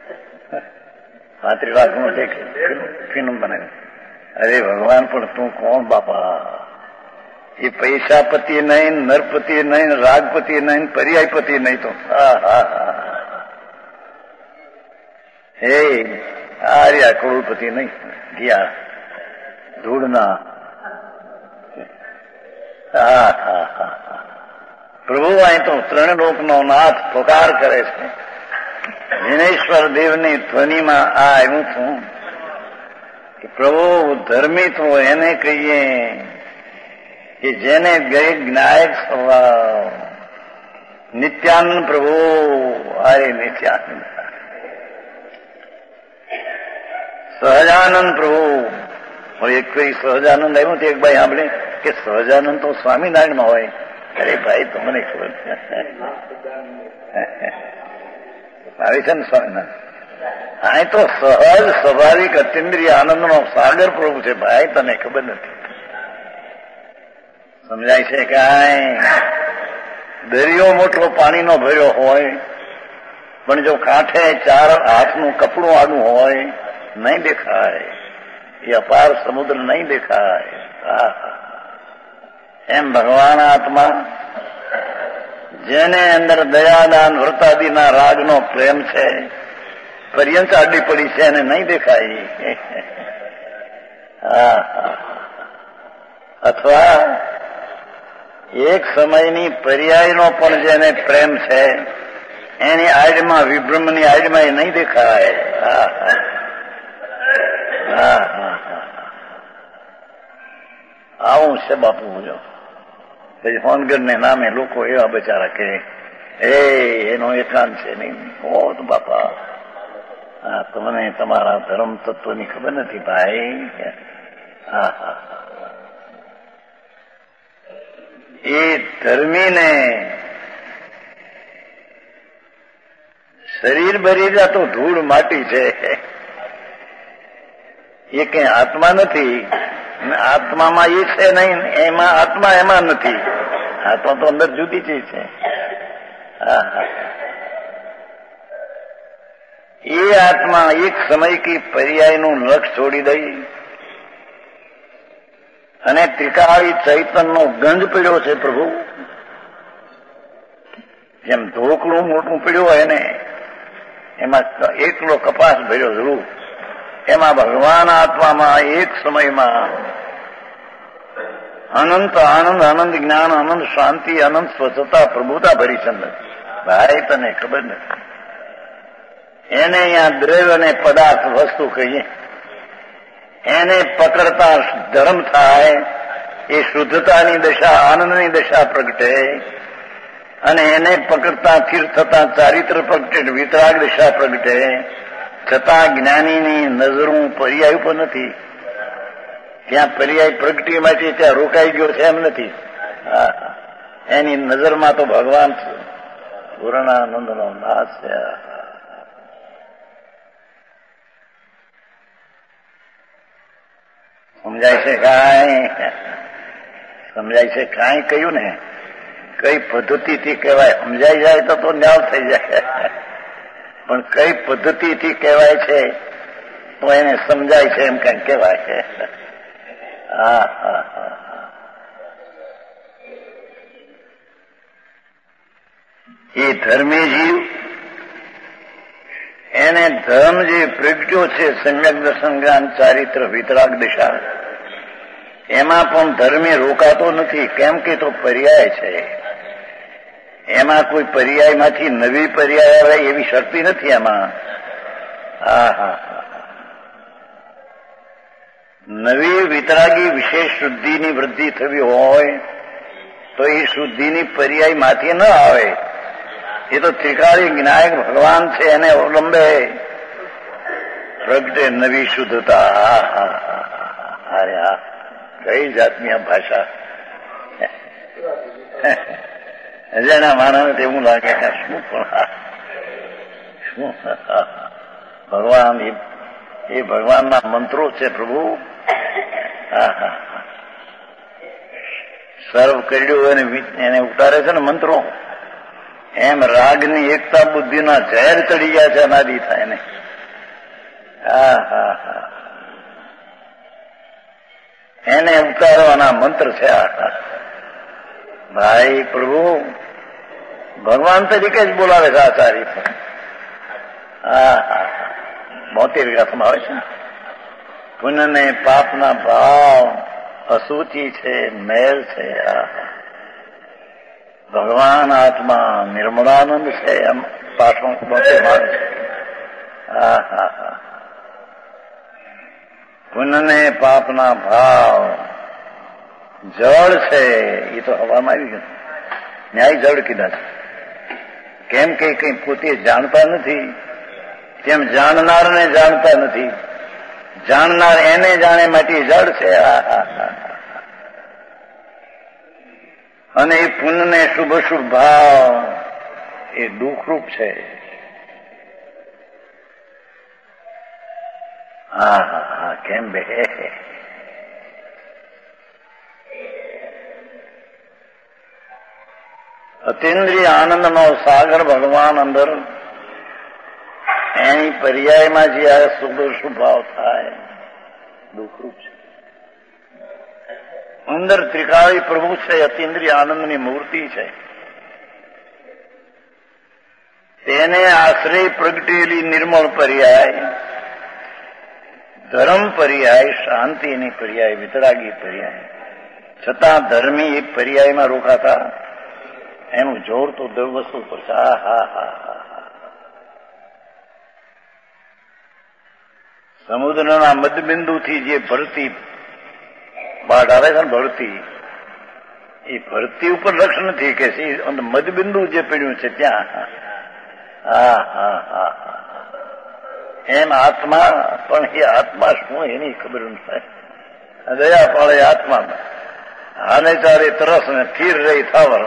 S1: 35 લાખનું એક ફિલ્મ બનાવી. અરે ભગવાન પણ તું કોણ બાપા? એ પૈસાપતિ નહીં, નરપતિ નહીં, રાગપતિ નહીં, પર્યાયપતિ નહીં. તો હે આર્યા કરોડપતિ નહીં ગયા ધૂળના. પ્રભુ અહીં તો ત્રણ લોકનો નાથ પોકાર કરે છે. વિનેશ્વર દેવની ધ્વનિમાં આ આવ્યું છું કે પ્રભુ ધર્મી તો એને કહીએ કે જેને ગઈ જ્ઞાયક સ્વભાવ. નિત્યાનંદ પ્રભુ આરે નિત્યાનંદ. સહજાનંદ પ્રભુ એક કઈ સહજાનંદ આવ્યું એક ભાઈ સાંભળે કે સહજાનંદ તો સ્વામિનારાયણમાં હોય. અરે ભાઈ તમને ખબર આવી છે ને સ્વામિનારાયણ અહીં તો સહજ સ્વાભાવિક અતિન્દ્રિય આનંદનો સાગર પ્રભુ છે ભાઈ, તને ખબર નથી. સમજાય છે કાંઈ? દરિયો મોટો પાણીનો ભર્યો હોય પણ જો કાંઠે 4 હાથનું કપડું આડું હોય નહીં દેખાય. એ અપાર સમુદ્ર નહીં દેખાય. એમ ભગવાન આત્મા જેને અંદર દયાદાન વ્રતાદિના રાગનો પ્રેમ છે પર્યંત આડી પડી છે એને નહીં દેખાય. અથવા એક સમયની પર્યાયનો પણ જેને પ્રેમ છે એની આડમાં વિભ્રમની આડમાં એ નહીં દેખાય. આવું છે બાપુ. જો પછી હોનગઢને નામે લોકો એવા બચારા કે એનો એકાંત છે નહીં. ઓ તો બાપા તમને તમારા ધર્મ તત્વની ખબર નથી ભાઈ. એ ધર્મીને શરીર બરીરા તો ધૂળ માટી છે. એ કઈ આત્મા નથી. આત્મામાં એ છે નહીં, એમાં આત્મા એમાં નથી. આત્મા તો અંદર જુદી ચીજ છે. એ આત્મા એક સમય કી પર્યાયનું લક્ષ છોડી દઈ અને ત્રિકાળી ચૈતનનો ગંજ પીડ્યો છે પ્રભુ. જેમ ધોકડું મોટું પીડ્યું હોય ને એમાં એકલો કપાસ ભર્યો જરૂર. એમાં ભગવાન આત્મામાં એક સમયમાં અનંત આનંદ, આનંદ જ્ઞાન, આનંદ શાંતિ, અનંત સ્વચ્છતા, પ્રભુતા ભરી છે. ભાઈ તને ખબર નથી. એને અહીંયા દ્રવ્ય અને પદાર્થ વસ્તુ કહીએ. એને પકડતા ધર્મ થાય એ શુદ્ધતાની દશા, આનંદની દશા પ્રગટે. અને એને પકડતા તીર્થ થતા ચારિત્ર પ્રગટે, વિતરાગ દશા પ્રગટે. છતાં જ્ઞાનીની નજરું પર્યાય ઉપર નથી. ત્યાં પર્યાય પ્રગટી માટે ત્યાં રોકાઈ ગયો છે એમ નથી. એની નજરમાં તો ભગવાન પૂર્ણાનંદનો નાશ છે. સમજાય છે કાંઈ? સમજાય છે કાંઈ? કહ્યું ને કઈ પદ્ધતિથી કહેવાય સમજાઈ જાય તો ન્યાવ થઈ જાય. પણ કઈ પદ્ધતિથી કહેવાય છે તો એને સમજાય છે એમ કઈ કહેવાય છે. એ ધર્મી જીવ એને ધર્મ જે પ્રગટ્યો છે સમ્યક દર્શન જ્ઞાન ચારિત્ર વિતરાગ દિશા એમાં પણ ધર્મે રોકાતો નથી. કેમ કે તો પર્યાય છે. એમાં કોઈ પર્યાયમાંથી નવી પર્યાય આવે એવી શક્તિ નથી એમાં. નવી વિતરાગી વિશેષ શુદ્ધિની વૃદ્ધિ થવી હોય તો એ શુદ્ધિની પર્યાયમાંથી ન આવે. એ તો ત્રિકાળી જ્ઞાયક ભગવાન છે એને અવલંબે પ્રગટે નવી શુદ્ધતા. અરે કઈ જાતની આ ભાષા. જેના માનવ એવું લાગે કે શું પણ શું ભગવાન એ ભગવાનના મંત્રો છે પ્રભુ. સર્વ કર્યું એને ઉતારે છે ને મંત્રો. એમ રાગની એકતા બુદ્ધિના ઝેર ચડી ગયા છે અનાદિ થાય ને. એને ઉતારવાના મંત્ર છે. ભાઈ પ્રભુ ભગવાન તરીકે જ બોલાવે છે આચાર્ય. ગાથામાં આવે છે ને, પુણ્ય ને પાપના ભાવ અસુચિ છે, મેલ છે. ભગવાન આત્મા નિર્મળાનંદ છે એમ પાઠમાં 72 આવે છે. પુણ્ય ને પાપના ભાવ જળ છે, એ તો હવામાં આવી ગયું. ન્યાય જળ કીધા છે. કેમ કે કઈ પોતે જાણતા નથી તેમ જાણનારને જાણતા નથી. જાણનાર એને જાણે માટે જળ છે. અને એ પુણ્ય ને શુભ શુભ ભાવ એ દુઃખરૂપ છે. કેમ બે અતિન્દ્રિય આનંદનો સાગર ભગવાન અંદર એની પર્યાયમાં જે આ શુભ શુભ ભાવ થાય દુઃખરૂપ છે. અંદર ત્રિકાળી પ્રભુ છે, અતિન્દ્રિય આનંદની મૂર્તિ છે. તેને આશ્રય પ્રગટેલી નિર્મળ પર્યાય, ધર્મ પર્યાય, શાંતિની પર્યાય, વિતરાગી પર્યાય, છતાં ધર્મી એક પર્યાયમાં રોકાતા એનું જોર તો દ્રવવસ્તુ પર છે. સમુદ્રના મધબિંદુથી જે ભરતી બાઢ આવે છે ને, ભરતી, એ ભરતી ઉપર લક્ષ નથી કે મધબિંદુ જે પડ્યું છે ત્યાં. એમ આત્મા પણ એ આત્મા શું એની ખબર નથી. દયા પાળે આત્મામાં હાને ચારે તરસ ને સ્થિર રહી થાવર.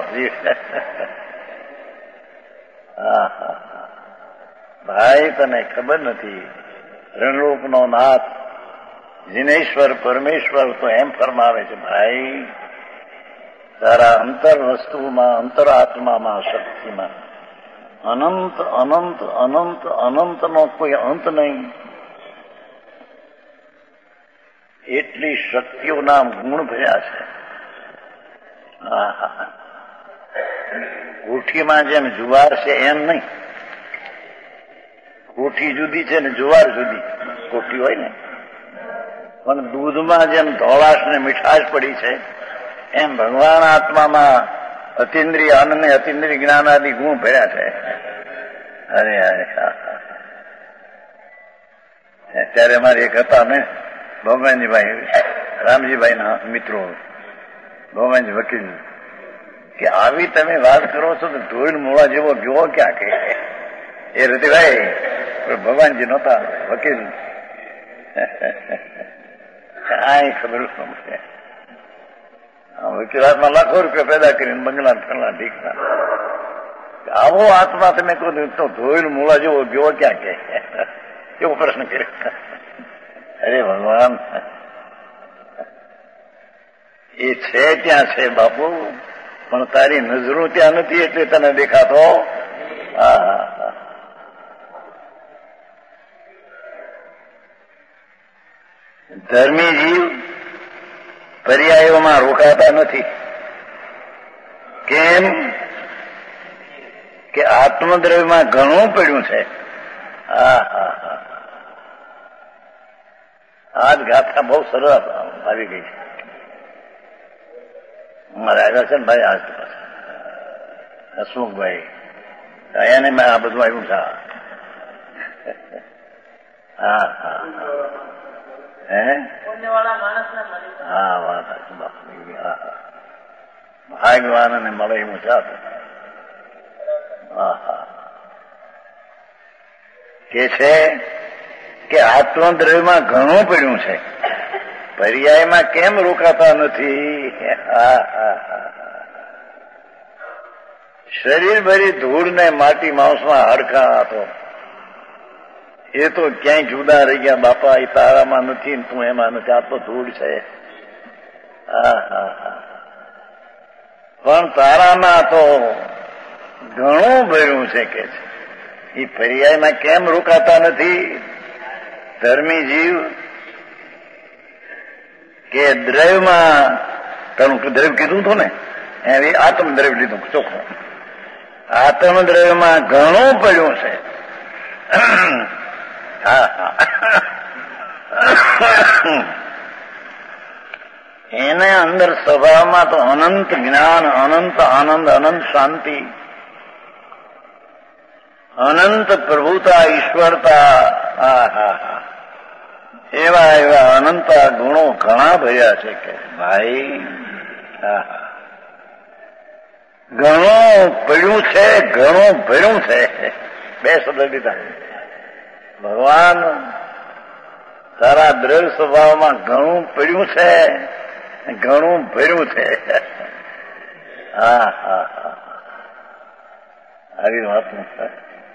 S1: ભાઈ તને ખબર નથી, રણરૂપનો નાથ જીનેશ્વર પરમેશ્વર તો એમ ફરમાવે છે, ભાઈ તારા અંતર વસ્તુમાં, અંતરાત્મામાં, શક્તિમાં અનંત અનંત અનંત અનંતનો કોઈ અંત નહીં. એટલી શક્તિઓના ગુણ ભર્યા છે. કોઠીમાં જેમ જુવાર છે એમ નહીં. કોઠી જુદી છે ને જુવાર જુદી. કોઠી હોય ને, પણ દૂધમાં જેમ ધોળાશ ને મીઠાશ પડી છે એમ ભગવાન આત્મામાં અતિન્દ્રિય આનંદ ને અતિન્દ્રિય જ્ઞાન આદિ ગુણ ભર્યા છે. અરે ત્યારે અમારે એક હતા ને ભગવાનજીભાઈ, રામજીભાઈના મિત્રો, ભગવાનજી વકીલ, કે આવી તમે વાત કરો છો તો ધોઈલ મોળા જેવો ગયો ક્યાં કે એ હૃદયભાઈ ભગવાનજી નહોતા વકીલ. આ ખબર છે વકીલાતમાં લાખો રૂપિયા પેદા કરીને બંગલા ફરલા ઢીકના, આવો આત્મા તમે કહો તો ધોઈલ મૂળા જેવો ગયો ક્યાં કે એવો પ્રશ્ન કર્યો. અરે ભગવાન, એ છે ત્યાં છે બાપુ, પણ તારી નજરો ત્યાં નથી એટલે તને દેખાતો. ધર્મી જીવ પર્યાયોમાં રોકાતા નથી. કેમ કે આત્મદ્રવ્યમાં ઘણું પડ્યું છે. આ જ ગાથા બહુ સરસ આવી ગઈ છે. મારે આવ્યા છે ને ભાઈ આજ હસમુખભાઈ, એને મેં આ બધું આવ્યું છે. વાત ભાગ્યવાન ને મળે એવું છે. કે છે કે આત્મદ્રવ્યમાં ઘણું પડ્યું છે, પર્યાયમાં કેમ રોકાતા નથી? શરીર ભરી ધૂળ ને માટી માંસમાં હાડકાં હતો, એ તો ક્યાંય જુદા રહી ગયા બાપા. એ તારામાં નથી ને તું એમાં નથી, આ તો ધૂળ છે. પણ તારામાં તો ઘણું ભર્યું છે કે છે. એ પર્યાયમાં કેમ રોકાતા નથી ધર્મી જીવ? કે દ્રવ્યમાં, તારું દ્રવ્ય કીધું હતું ને, એ આત્મદ્રવ્ય લીધું ચોખ્ખું. આત્મદ્રવ્યમાં ઘણું પડ્યું છે. હા હા એને અંદર સ્વભાવમાં તો અનંત જ્ઞાન, અનંત આનંદ, અનંત શાંતિ, અનંત પ્રભુતા, ઈશ્વરતા, હા હા હા એવા એવા અનંત ગુણો ઘણા ભર્યા છે કે ભાઈ હા હા ઘણું પડ્યું છે, ઘણું ભર્યું છે. બે શબ્દ દીધા. ભગવાન તારા દ્રઢ સ્વભાવમાં ઘણું પડ્યું છે, ઘણું ભર્યું છે. હા હા હા આવી વાત નથી.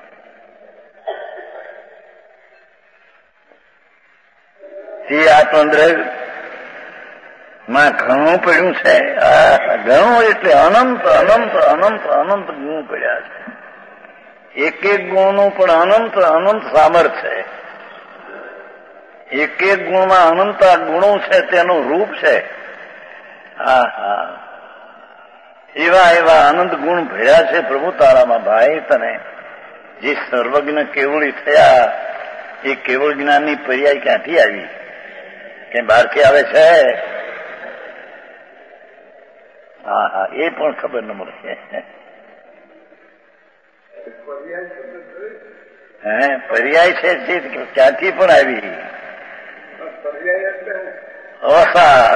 S1: તે આત્મદ્રવ્ય માં ઘણું પડ્યું છે. ઘણું એટલે અનંત અનંત અનંત અનંત ગુણ પડ્યા છે. એક એક ગુણનું પણ અનંત અનંત સામર્થ્ય છે. એક એક ગુણમાં અનંત ગુણો છે, તેનું રૂપ છે. હા હા એવા એવા અનંત ગુણ ભર્યા છે પ્રભુ તારામાં. ભાઈ તને જે સર્વજ્ઞ કેવળી થયા એ કેવળ જ્ઞાનની પર્યાય ક્યાંથી આવી? કે બહારથી આવે છે? હા હા એ પણ ખબર ન મળે. હે પર્યાય છે ક્યાંથી પણ આવી? અવસ્થા.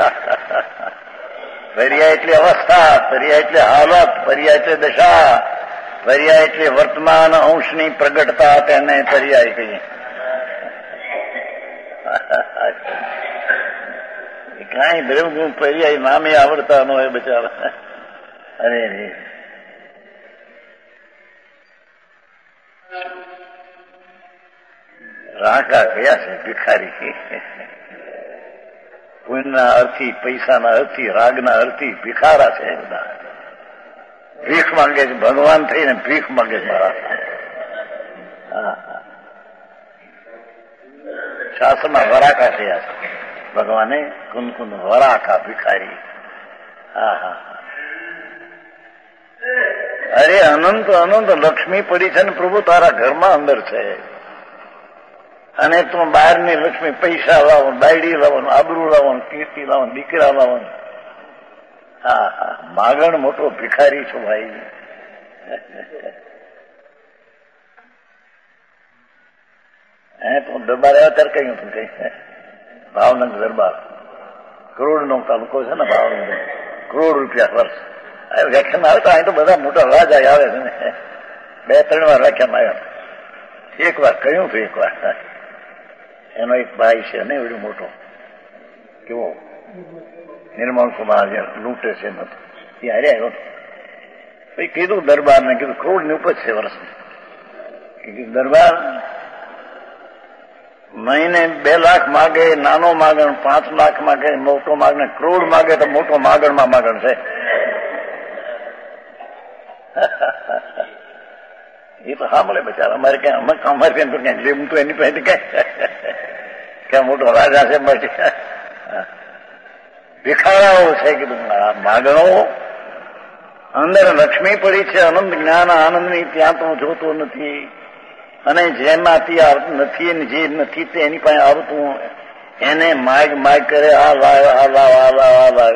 S1: પર્યાય એટલે અવસ્થા, પર્યાય એટલે હાલત, પર્યાય એટલે દશા, પર્યાય એટલે વર્તમાન અંશની પ્રગટતા, તેને પર્યાય કહીએ. કાંઈ દ્રવ્ય પર્યાય નામે આવડતા ન હોય બચારા. અરે રે રાકા કયા છે ભિખારી. પુણ્યના અર્થી, પૈસાના અર્થી, રાગના અર્થી ભિખારા છે બધા. ભીખ માંગે છે, ભગવાન થઈને ભીખ માંગે છે મારા. શાસ્ત્રમાં વરાકા થયા છે ભગવાને. કુંદ વરાકા ભિખારી. હા હા અરે અનંત અનંત લક્ષ્મી પડી છે ને પ્રભુ તારા ઘરમાં અંદર છે. અને તું બહારની લક્ષ્મી પૈસા લાવો, બાયડી લાવો, આબરૂ લાવો, કીર્તિ લાવો, દીકરા લાવો. હા હા માગણ મોટો ભિખારી છો ભાઈ. તું દરબાર આવ્યા ત્યારે કહ્યું તું કઈ ભાવનગર દરબાર કરોડ નો તાલુકો છે ને ભાવનગર, કરોડ રૂપિયા વર્ષ વ્યાખ્યાન આવે તો અહીં તો બધા મોટા રાજા આવે છે ને. 2-3 વાર વ્યાખ્યાન આવ્યા. એક વાર કહ્યું હતું, એક વાર એનો એક ભાઈ છે ને એવડો મોટો, કેવો નિર્મળ કુમાર લૂંટે છે નથી એ હારે આવ્યો. પછી કીધું દરબારને, કીધું કરોડ ની ઉપજ છે વર્ષની. કીધું દરબાર મહિને 2 લાખ માગે નાનો માગણ, 5 લાખ માગે મોટો માગણ, કરોડ માગે તો મોટો માગણમાં માગણ છે. એ તો હા મળે બચારા. અમારે ક્યાં અમારે ત્યાં તો ક્યાં જેમ તો એની પાસે ક્યાં મોટો રાજા છે. ભિખારાઓ છે કીધું. માગણો અંદર લક્ષ્મી પડી છે અનંત જ્ઞાન આનંદની, ત્યાં તો જોતો નથી. અને જેમાંથી આવતું નથી, જે નથી તે એની પાસે આવતું એને માગ માગ કરે. આ લાવ આ લાવ આ લાવ આ લાવ.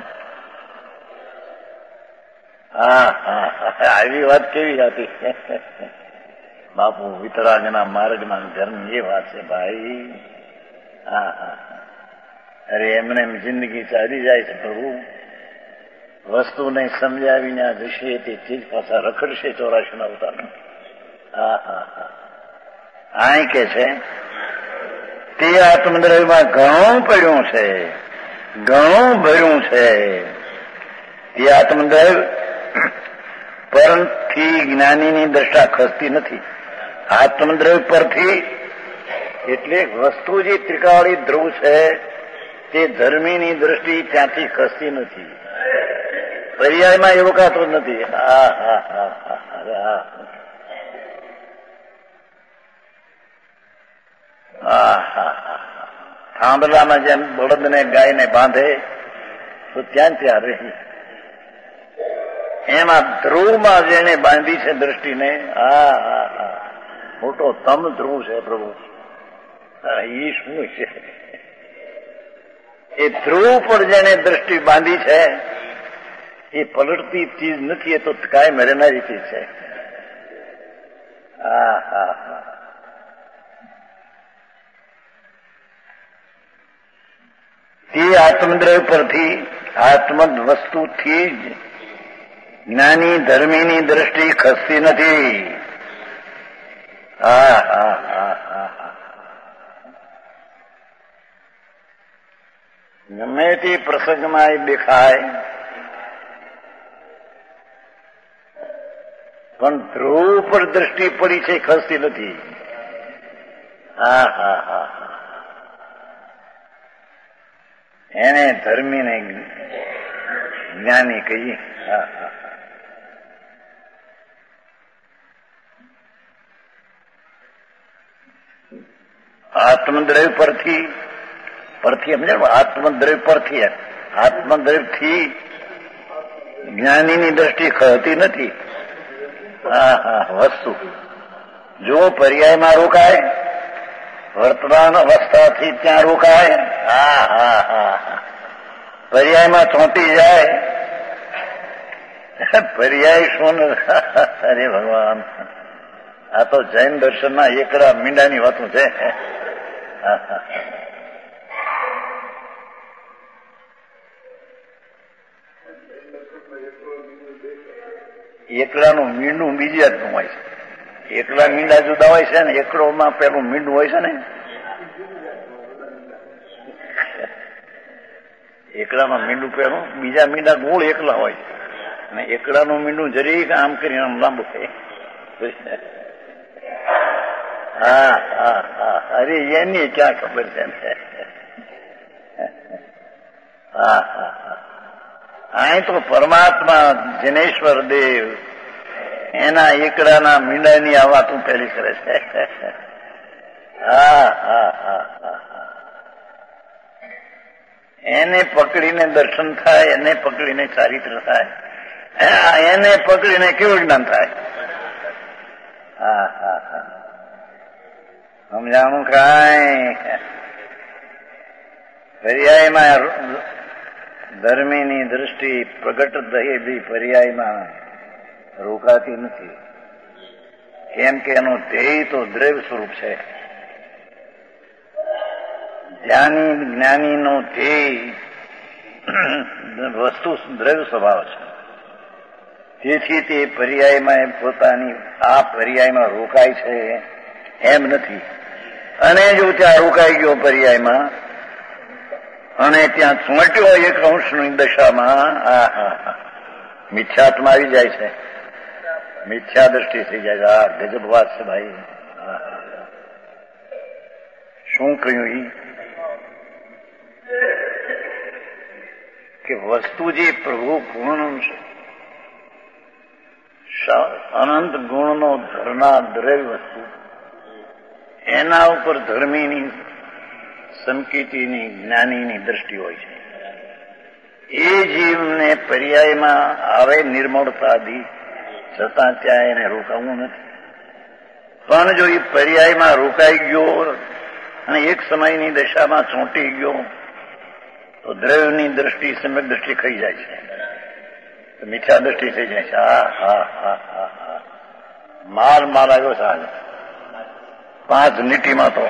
S1: હા હા આવી વાત કેવી હતી બાપુ? વિતરાગના માર્ગના ધર્મ એ વાત છે ભાઈ. હા હા અરે એમને જિંદગી ચાલી જાય છે પ્રભુ. વસ્તુને સમજાવીને આ જશે તે ચીજ પાછા રખડશે 84 અવતારમાં. હા હા હા આ કે છે તે આત્મદ્રવ્યમાં ઘણું પડ્યું છે, ઘણું ભર્યું છે. તે આત્મદ્રવ્ય પરથી જ્ઞાનીની દ્રષ્ટા ખસતી નથી. આત્મદ્રવ્ય પરથી એટલે વસ્તુ જે ત્રિકાળી ધ્રુવ છે તે ધર્મીની દ્રષ્ટિ ત્યાંથી ખસતી નથી. પર્યાયમાં એવું કાતું નથી. હા હા હા હા હા હા હા થાંભલામાં જેમ બળદને ગાયને બાંધે તો ત્યાં રહી, એમાં ધ્રુવમાં જેને બાંધી છે દ્રષ્ટિને. હા હા હા મોટો તમ ધ્રુવ છે પ્રભુ. એ શું છે? એ ધ્રુવ પર જેને દ્રષ્ટિ બાંધી છે એ પલટતી ચીજ નથી, એ તો કાયમ રહેનારી ચીજ છે. તે આત્મદ્રવ્ય પરથી આત્મ વસ્તુથી જ જ્ઞાની ધર્મીની દ્રષ્ટિ ખસતી નથી. ગમે તે પ્રસંગમાં એ દેખાય, પણ ધ્રુવ પર દ્રષ્ટિ પડી છે, ખસતી નથી. એને ધર્મીને જ્ઞાની કહીએ. આત્મદ્રવ્ય પરથી સમજાવો, આત્મદ્રવ્ય પરથી, આત્મદ્રવ્યથી જ્ઞાનીની દ્રષ્ટિ ખસતી નથી. વસ્તુ જો પર્યાયમાં રોકાય, વર્તમાન અવસ્થાથી ત્યાં રોકાય, પર્યાયમાં ચોંટી જાય, પર્યાય શું? અરે ભગવાન, આ તો જૈન દર્શનના એકડા મીંડાની વાતો છે. એકડાનું મીંડું બીજી જાતનું હોય છે. એકલા મીંડા જુદા હોય છે ને, એકડોમાં પેલું મીંડું હોય છે ને, એકડામાં મીંડું પેલું, બીજા મીંડા મૂળ એકલા હોય અને એકડાનું મીંડું જરીક આમ કરીને આમ લાંબુ થાય. અરે એની ક્યાં ખબર છે ને. અહીં તો પરમાત્મા જનેશ્વર દેવ એના એકડાના મીંડાની આ વાતું પેલી કરે છે. એને પકડીને દર્શન થાય, એને પકડીને ચારિત્ર થાય, એને પકડીને કેવું જ્ઞાન થાય? સમજાણું કાંઈ? પર્યાયમાં ધર્મીની દ્રષ્ટિ પ્રગટ થયેલી પર્યાયમાં રોકાતી નથી, કેમ કે એનું ધ્યેય તો દ્રવ્ય સ્વરૂપ છે. જ્ઞાનીનો ધ્યેય વસ્તુ દ્રવ્ય સ્વભાવ છે. તેથી તે પર્યાયમાં પોતાની આ પર્યાયમાં રોકાય છે એમ નથી. અને જો ત્યાં રોકાઈ ગયો પર્યાયમાં અને ત્યાં ચોંટ્યો એક અંશની દશામાં, મિથ્યાત્મા આવી જાય છે, મિથ્યા દ્રષ્ટિ થઈ જાય. ગજબ વાત છે ભાઈ. શું કહ્યું ઈ? કે વસ્તુ જે પ્રભુ ગુણ છે, અનંત ગુણનો ધરના દ્રવ્ય વસ્તુ, એના ઉપર ધર્મીની, સંકિતીની, જ્ઞાનીની દ્રષ્ટિ હોય છે. એ જીવને પર્યાયમાં આવે નિર્મળતાથી છતાં ત્યાં એને રોકાવું નથી. પણ જો એ પર્યાયમાં રોકાઈ ગયો અને એક સમયની દશામાં ચોંટી ગયો તો દ્રવ્યની દ્રષ્ટિ, સમ્યક દ્રષ્ટિ ખાઈ જાય છે, મિથ્યા દ્રષ્ટિ થઈ જાય છે. માલ આવ્યો છે આજે 5 લીટીમાં તો.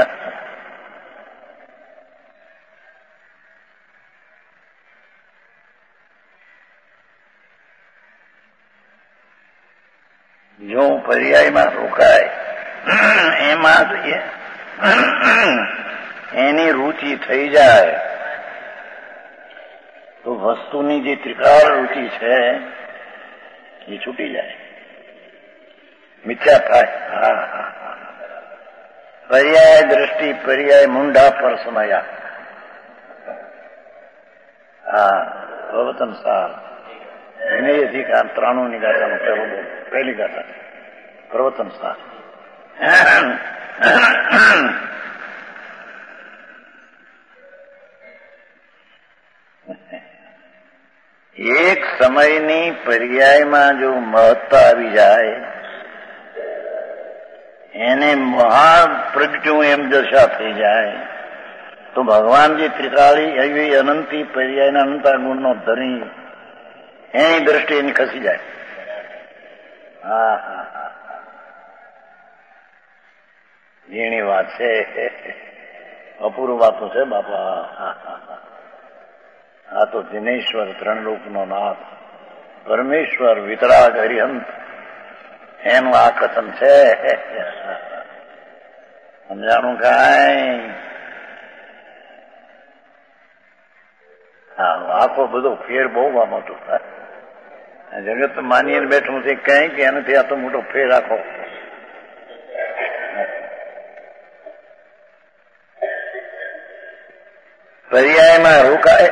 S1: જો પર્યાયમાં રોકાય, એમાં એની રુચિ થઈ જાય તો વસ્તુની જે ત્રિકાળ રુચિ છે એ છૂટી જાય, મિથ્યા થાય. પર્યાય દ્રષ્ટિ, પર્યાય મુંડા પર સમયા. પ્રવચન સાર એને અધિકાર 93ની ગાથામાં પહેલી ગાથા પ્રવચન સાર. એક સમયની પર્યાયમાં જો મહત્તા આવી જાય એને મહા પ્રગટ્યું એમ દશા થઈ જાય તો ભગવાનજી ત્રિકાળી એવી અનંતી પર્યાયના અનંતા ગુણનો ધણી એની દ્રષ્ટિ એની ખસી જાય. હા હા હા, ઝીણી વાત છે, અપૂર્વ વાતો છે બાપા. આ તો દિનેશ્વર ત્રણલોકનો નાથ પરમેશ્વર વિતરાગ હરિહંત એનું આ કથન છે. સમજાણું કાંઈ? હા, આખો બધો ફેર બહુ મોટો થાય. જગત માનીને બેઠું છે કઈ કે એનાથી આ તો મોટો ફેર આખો. પર્યાયમાં રોકાય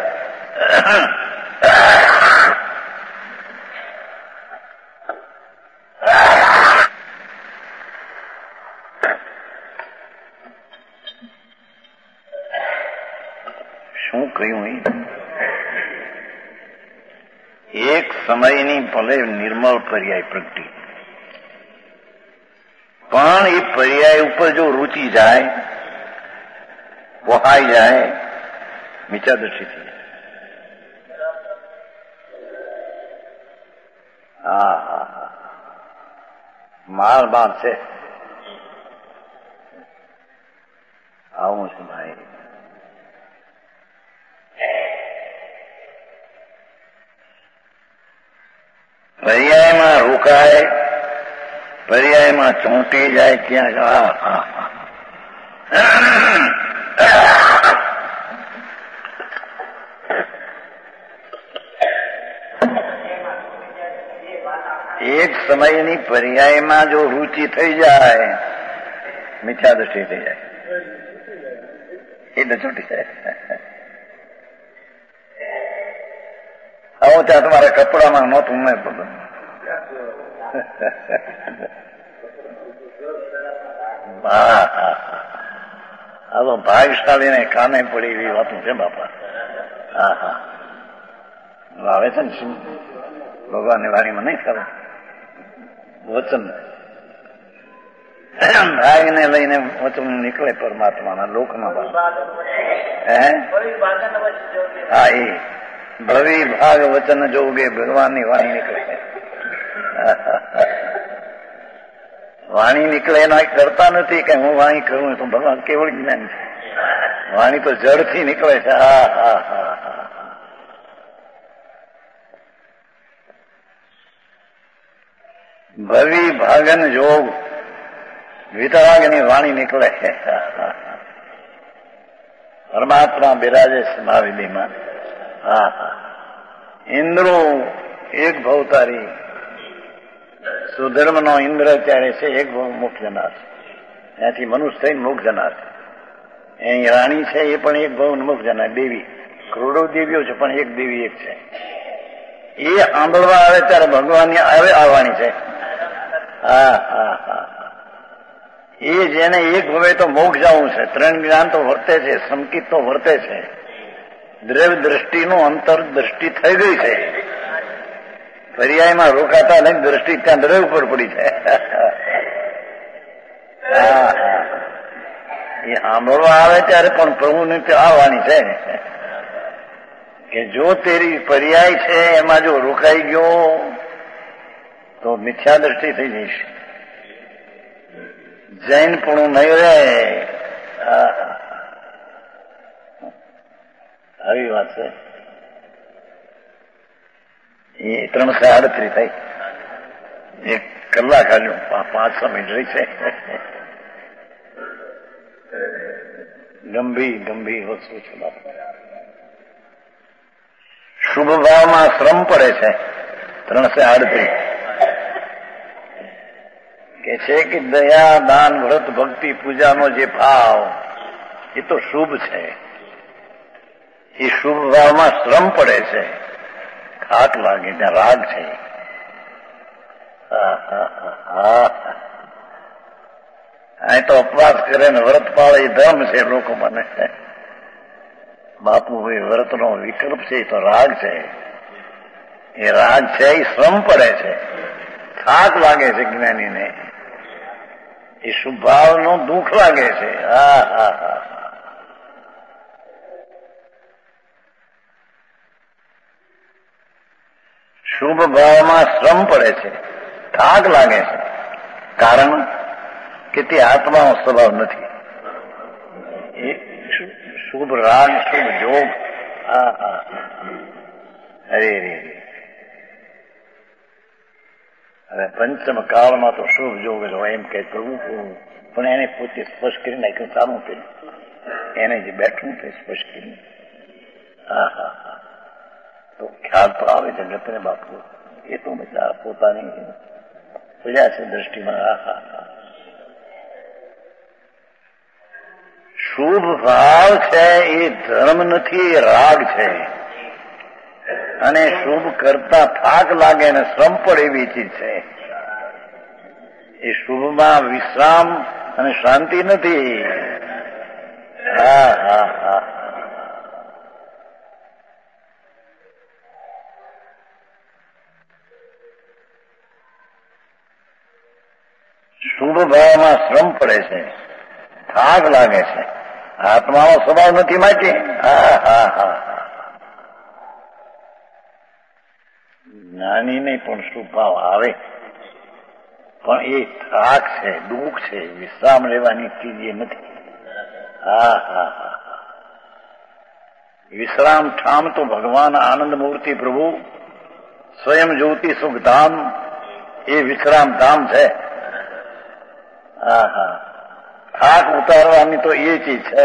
S1: શું કહ્યું? એક સમયની ભલે નિર્મળ પર્યાય પ્રગટી, પણ એ પર્યાય ઉપર જો રૂચિ જાય, વહાઈ જાય, મિથ્યાદૃષ્ટિથી. હા હા હા, માર બાર છે. આવું છે ભાઈ. પર્યાયમાં રોકાય, પર્યાયમાં ચોંટી જાય ક્યાંક. એક સમયની પર્યાયમાં જો રૂચિ થઈ જાય, મિથ્યા દ્રષ્ટિ થઈ જાય, એટલે ચોંટી જાય. આવું ત્યાં તમારા કપડામાં નહોતું મેં બધું. હા હા, આ તો ભાગશાળીને કાને પડી એવી વાતું છે બાપા. હા હા, આવે છે ને શું ભગવાનની વાણીમાં નહીં ખબર વચન ભાગને લઈને વચન નીકળે પરમાત્માના લોકના ભાગ. હા, એ ભવી ભાગ વચન જોગે ભગવાનની વાણી નીકળે. વાણી નીકળે એના કરતા નથી કે હું વાણી કરું તો ભગવાન કેવળ જ્ઞાન છે. વાણી તો જડથી નીકળે છે. હા હા હા હા, ભવિ ભાગન જોગ વિતરાગની વાણી નીકળે. પરમાત્મા બિરાજે સમાવિધિમાં. હા હા, ઇન્દ્રો એક ભવતારી, સુધર્મનો ઇન્દ્ર ત્યારે છે એક ભવ મુખ જનાર, ત્યાંથી મનુષ્ય થઈને મુખ જનાર. અહીં રાણી છે એ પણ એક ભવ મુખ જનાર દેવી. કરોડો દેવીઓ છે પણ એક દેવી એક છે. એ સાંભળવા આવે ત્યારે ભગવાનની આવે આવવાની છે. હા હા હા, એ જેને એક ભવે તો મોક્ષ જવું છે, ત્રણ જ્ઞાન તો વર્તે છે, સંકિત તો વર્તે છે, દ્રવ્ય દ્રષ્ટિનું અંતર દ્રષ્ટિ થઈ ગઈ છે. પર્યાયમાં રોકાતા નહીં, દ્રષ્ટિ ત્યાં દ્રવ્ય ઉપર પડી છે. હા હા, એ સાંભળવા આવે ત્યારે પણ પ્રભુની આવવાની છે કે જો તેરી પર્યાય છે એમાં જો રોકાઈ ગયો તો મિથ્યા દ્રષ્ટિ થઈ જઈશ, જૈનપણું નહીં રહે. આવી વાત છે. એ 338 થઈ, 1 કલાક હાલ્યું, 5 મિનિટ રહી છે. ગંભીર વસ્તુ છે. શુભ ભાવમાં શ્રમ પડે છે. 338 કે છે કે દયા, દાન, વ્રત, ભક્તિ, પૂજાનો જે ભાવ એ તો શુભ છે. એ શુભ ભાવમાં શ્રમ પડે છે, થાક લાગે, ત્યાં રાગ છે. અહીં તો ઉપવાસ કરે ને વ્રત પાળે એ ધર્મ છે. લોકો મને બાપુ ભાઈ વ્રતનો વિકલ્પ છે, એ તો રાગ છે. એ રાગ છે, એ શ્રમ પડે છે, થાક લાગે છે જ્ઞાનીને. એ શુભ ભાવનું દુઃખ લાગે છે. હા હા હા. શુભ ભાવમાં શ્રમ પડે છે, થાક લાગે છે, કારણ કે તે આત્માનો સ્વભાવ નથી. એ શુભ રાગ, શુભ જોગ, હા હા અરે રે. હવે પંચમ કાળમાં તો શુભ જોગ જ હોય એમ કે પ્રભુ, પણ એને પોતે સ્પષ્ટ કરી નાખ્યું, સારું કર્યું, એને જે બેઠું તે સ્પષ્ટ કર્યું. હા હા હા. તો ખ્યાલ તો આવે જગતને બાપુ, એ તો બિચારા પોતાની પડ્યા છે દ્રષ્ટિમાં. હા હા હા. શુભ ભાવ છે એ ધર્મ નથી, એ રાગ છે. અને શુભ કરતા થાક લાગે ને શ્રમ પડે એવી ચીજ છે. એ શુભમાં વિશ્રામ અને શાંતિ નથી. હા હા હા. શુભ ભાવમાં શ્રમ પડે છે, થાક લાગે છે, આત્માનો સ્વભાવ નથી માટે. હા હા હા. જ્ઞાનીને પણ શુભ ભાવ આવે, પણ એ થાક છે, દુઃખ છે, વિશ્રામ લેવાની ચીજ એ નથી. હા હા હા. વિશ્રામ ઠામ તો ભગવાન આનંદ મૂર્તિ પ્રભુ સ્વયં જ્યોતિ સુખ ધામ, એ વિશ્રામ ધામ છે. હા હા. થાક ઉતારવાની તો એ ચીજ છે.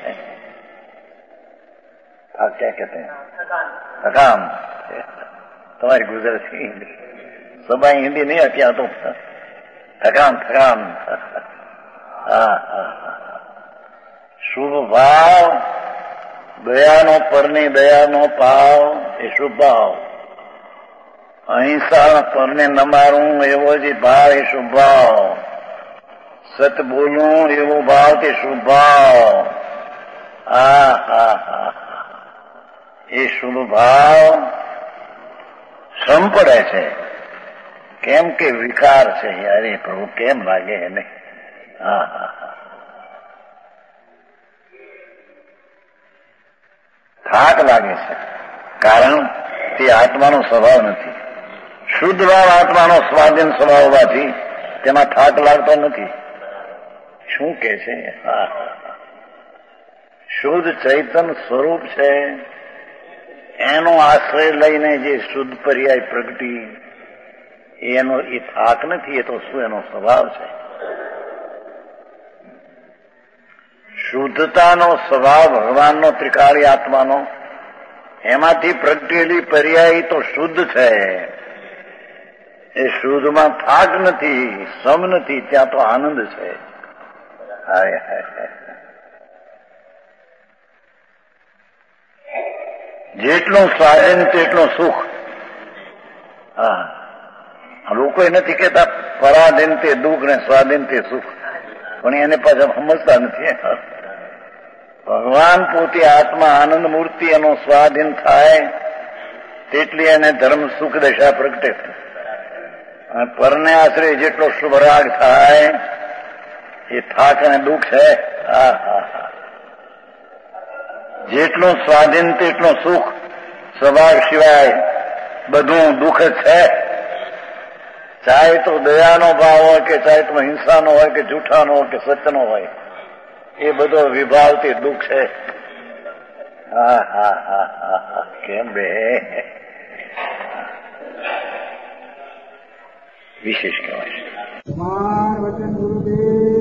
S1: થાક ક્યાં કહેते हैं? थकान. तुम्हारी गुजराती हिंदी सबाई हिंदी नहीं आती, आ तो थकान थकान. હા હા. શુભ ભાવ, દયાનો પરની દયાનો ભાવ એ શુભ ભાવ. અહિંસા પરને ન મારું એવો જે ભાવ એ શુભ ભાવ. સત બોલું એવો ભાવ તે શુભ ભાવ. હા હા હા. એ શુભ ભાવ શ્રમ પડે છે, કેમ કે વિકાર છે. યાર પ્રભુ કેમ લાગે એને. હા હા હા. થાક લાગે છે, કારણ તે આત્માનો સ્વભાવ નથી. શુદ્ધ ભાવ આત્માનો સ્વાધીન સ્વભાવ હોવાથી તેમાં થાક લાગતો નથી. શું કે છે? હા. શુદ્ધ ચૈતન સ્વરૂપ છે, એનો આશ્રય લઈને જે શુદ્ધ પર્યાય પ્રગટી, એનો એ થાક નથી, એ તો શું એનો સ્વભાવ છે. શુદ્ધતાનો સ્વભાવ ભગવાનનો ત્રિકાળી આત્માનો, એમાંથી પ્રગટેલી પર્યાય તો શુદ્ધ છે. એ શુદ્ધમાં થાક નથી, શ્રમ નથી, ત્યાં તો આનંદ છે. હાય હાય. જેટલું સ્વાધીન તેટલું સુખ. હા. લોકો નથી કહેતા પરાધીન તે દુઃખ ને સ્વાધીન તે સુખ, પણ એને પાછા સમજતા નથી. ભગવાન પોતે આત્મા આનંદ મૂર્તિ એનો સ્વાધીન થાય તેટલી એને ધર્મ સુખ દશા પ્રગટે. અને પરને આશ્રય જેટલો શુભ રાગ થાય એ થાક અને દુઃખ છે. હા હા હા. જેટલું સ્વાધીન તેટલું સુખ, સ્વભાવ સિવાય બધું દુઃખ જ છે. ચાહે તો દયાનો ભાવ હોય કે ચાહે તો હિંસાનો હોય કે જૂઠાનો હોય કે સત્યનો હોય, એ બધો વિભાવથી દુઃખ છે. હા હા હા હા હા. કેમ બે વિશેષ કહેવાય.
S3: વચન ગુરુદેવ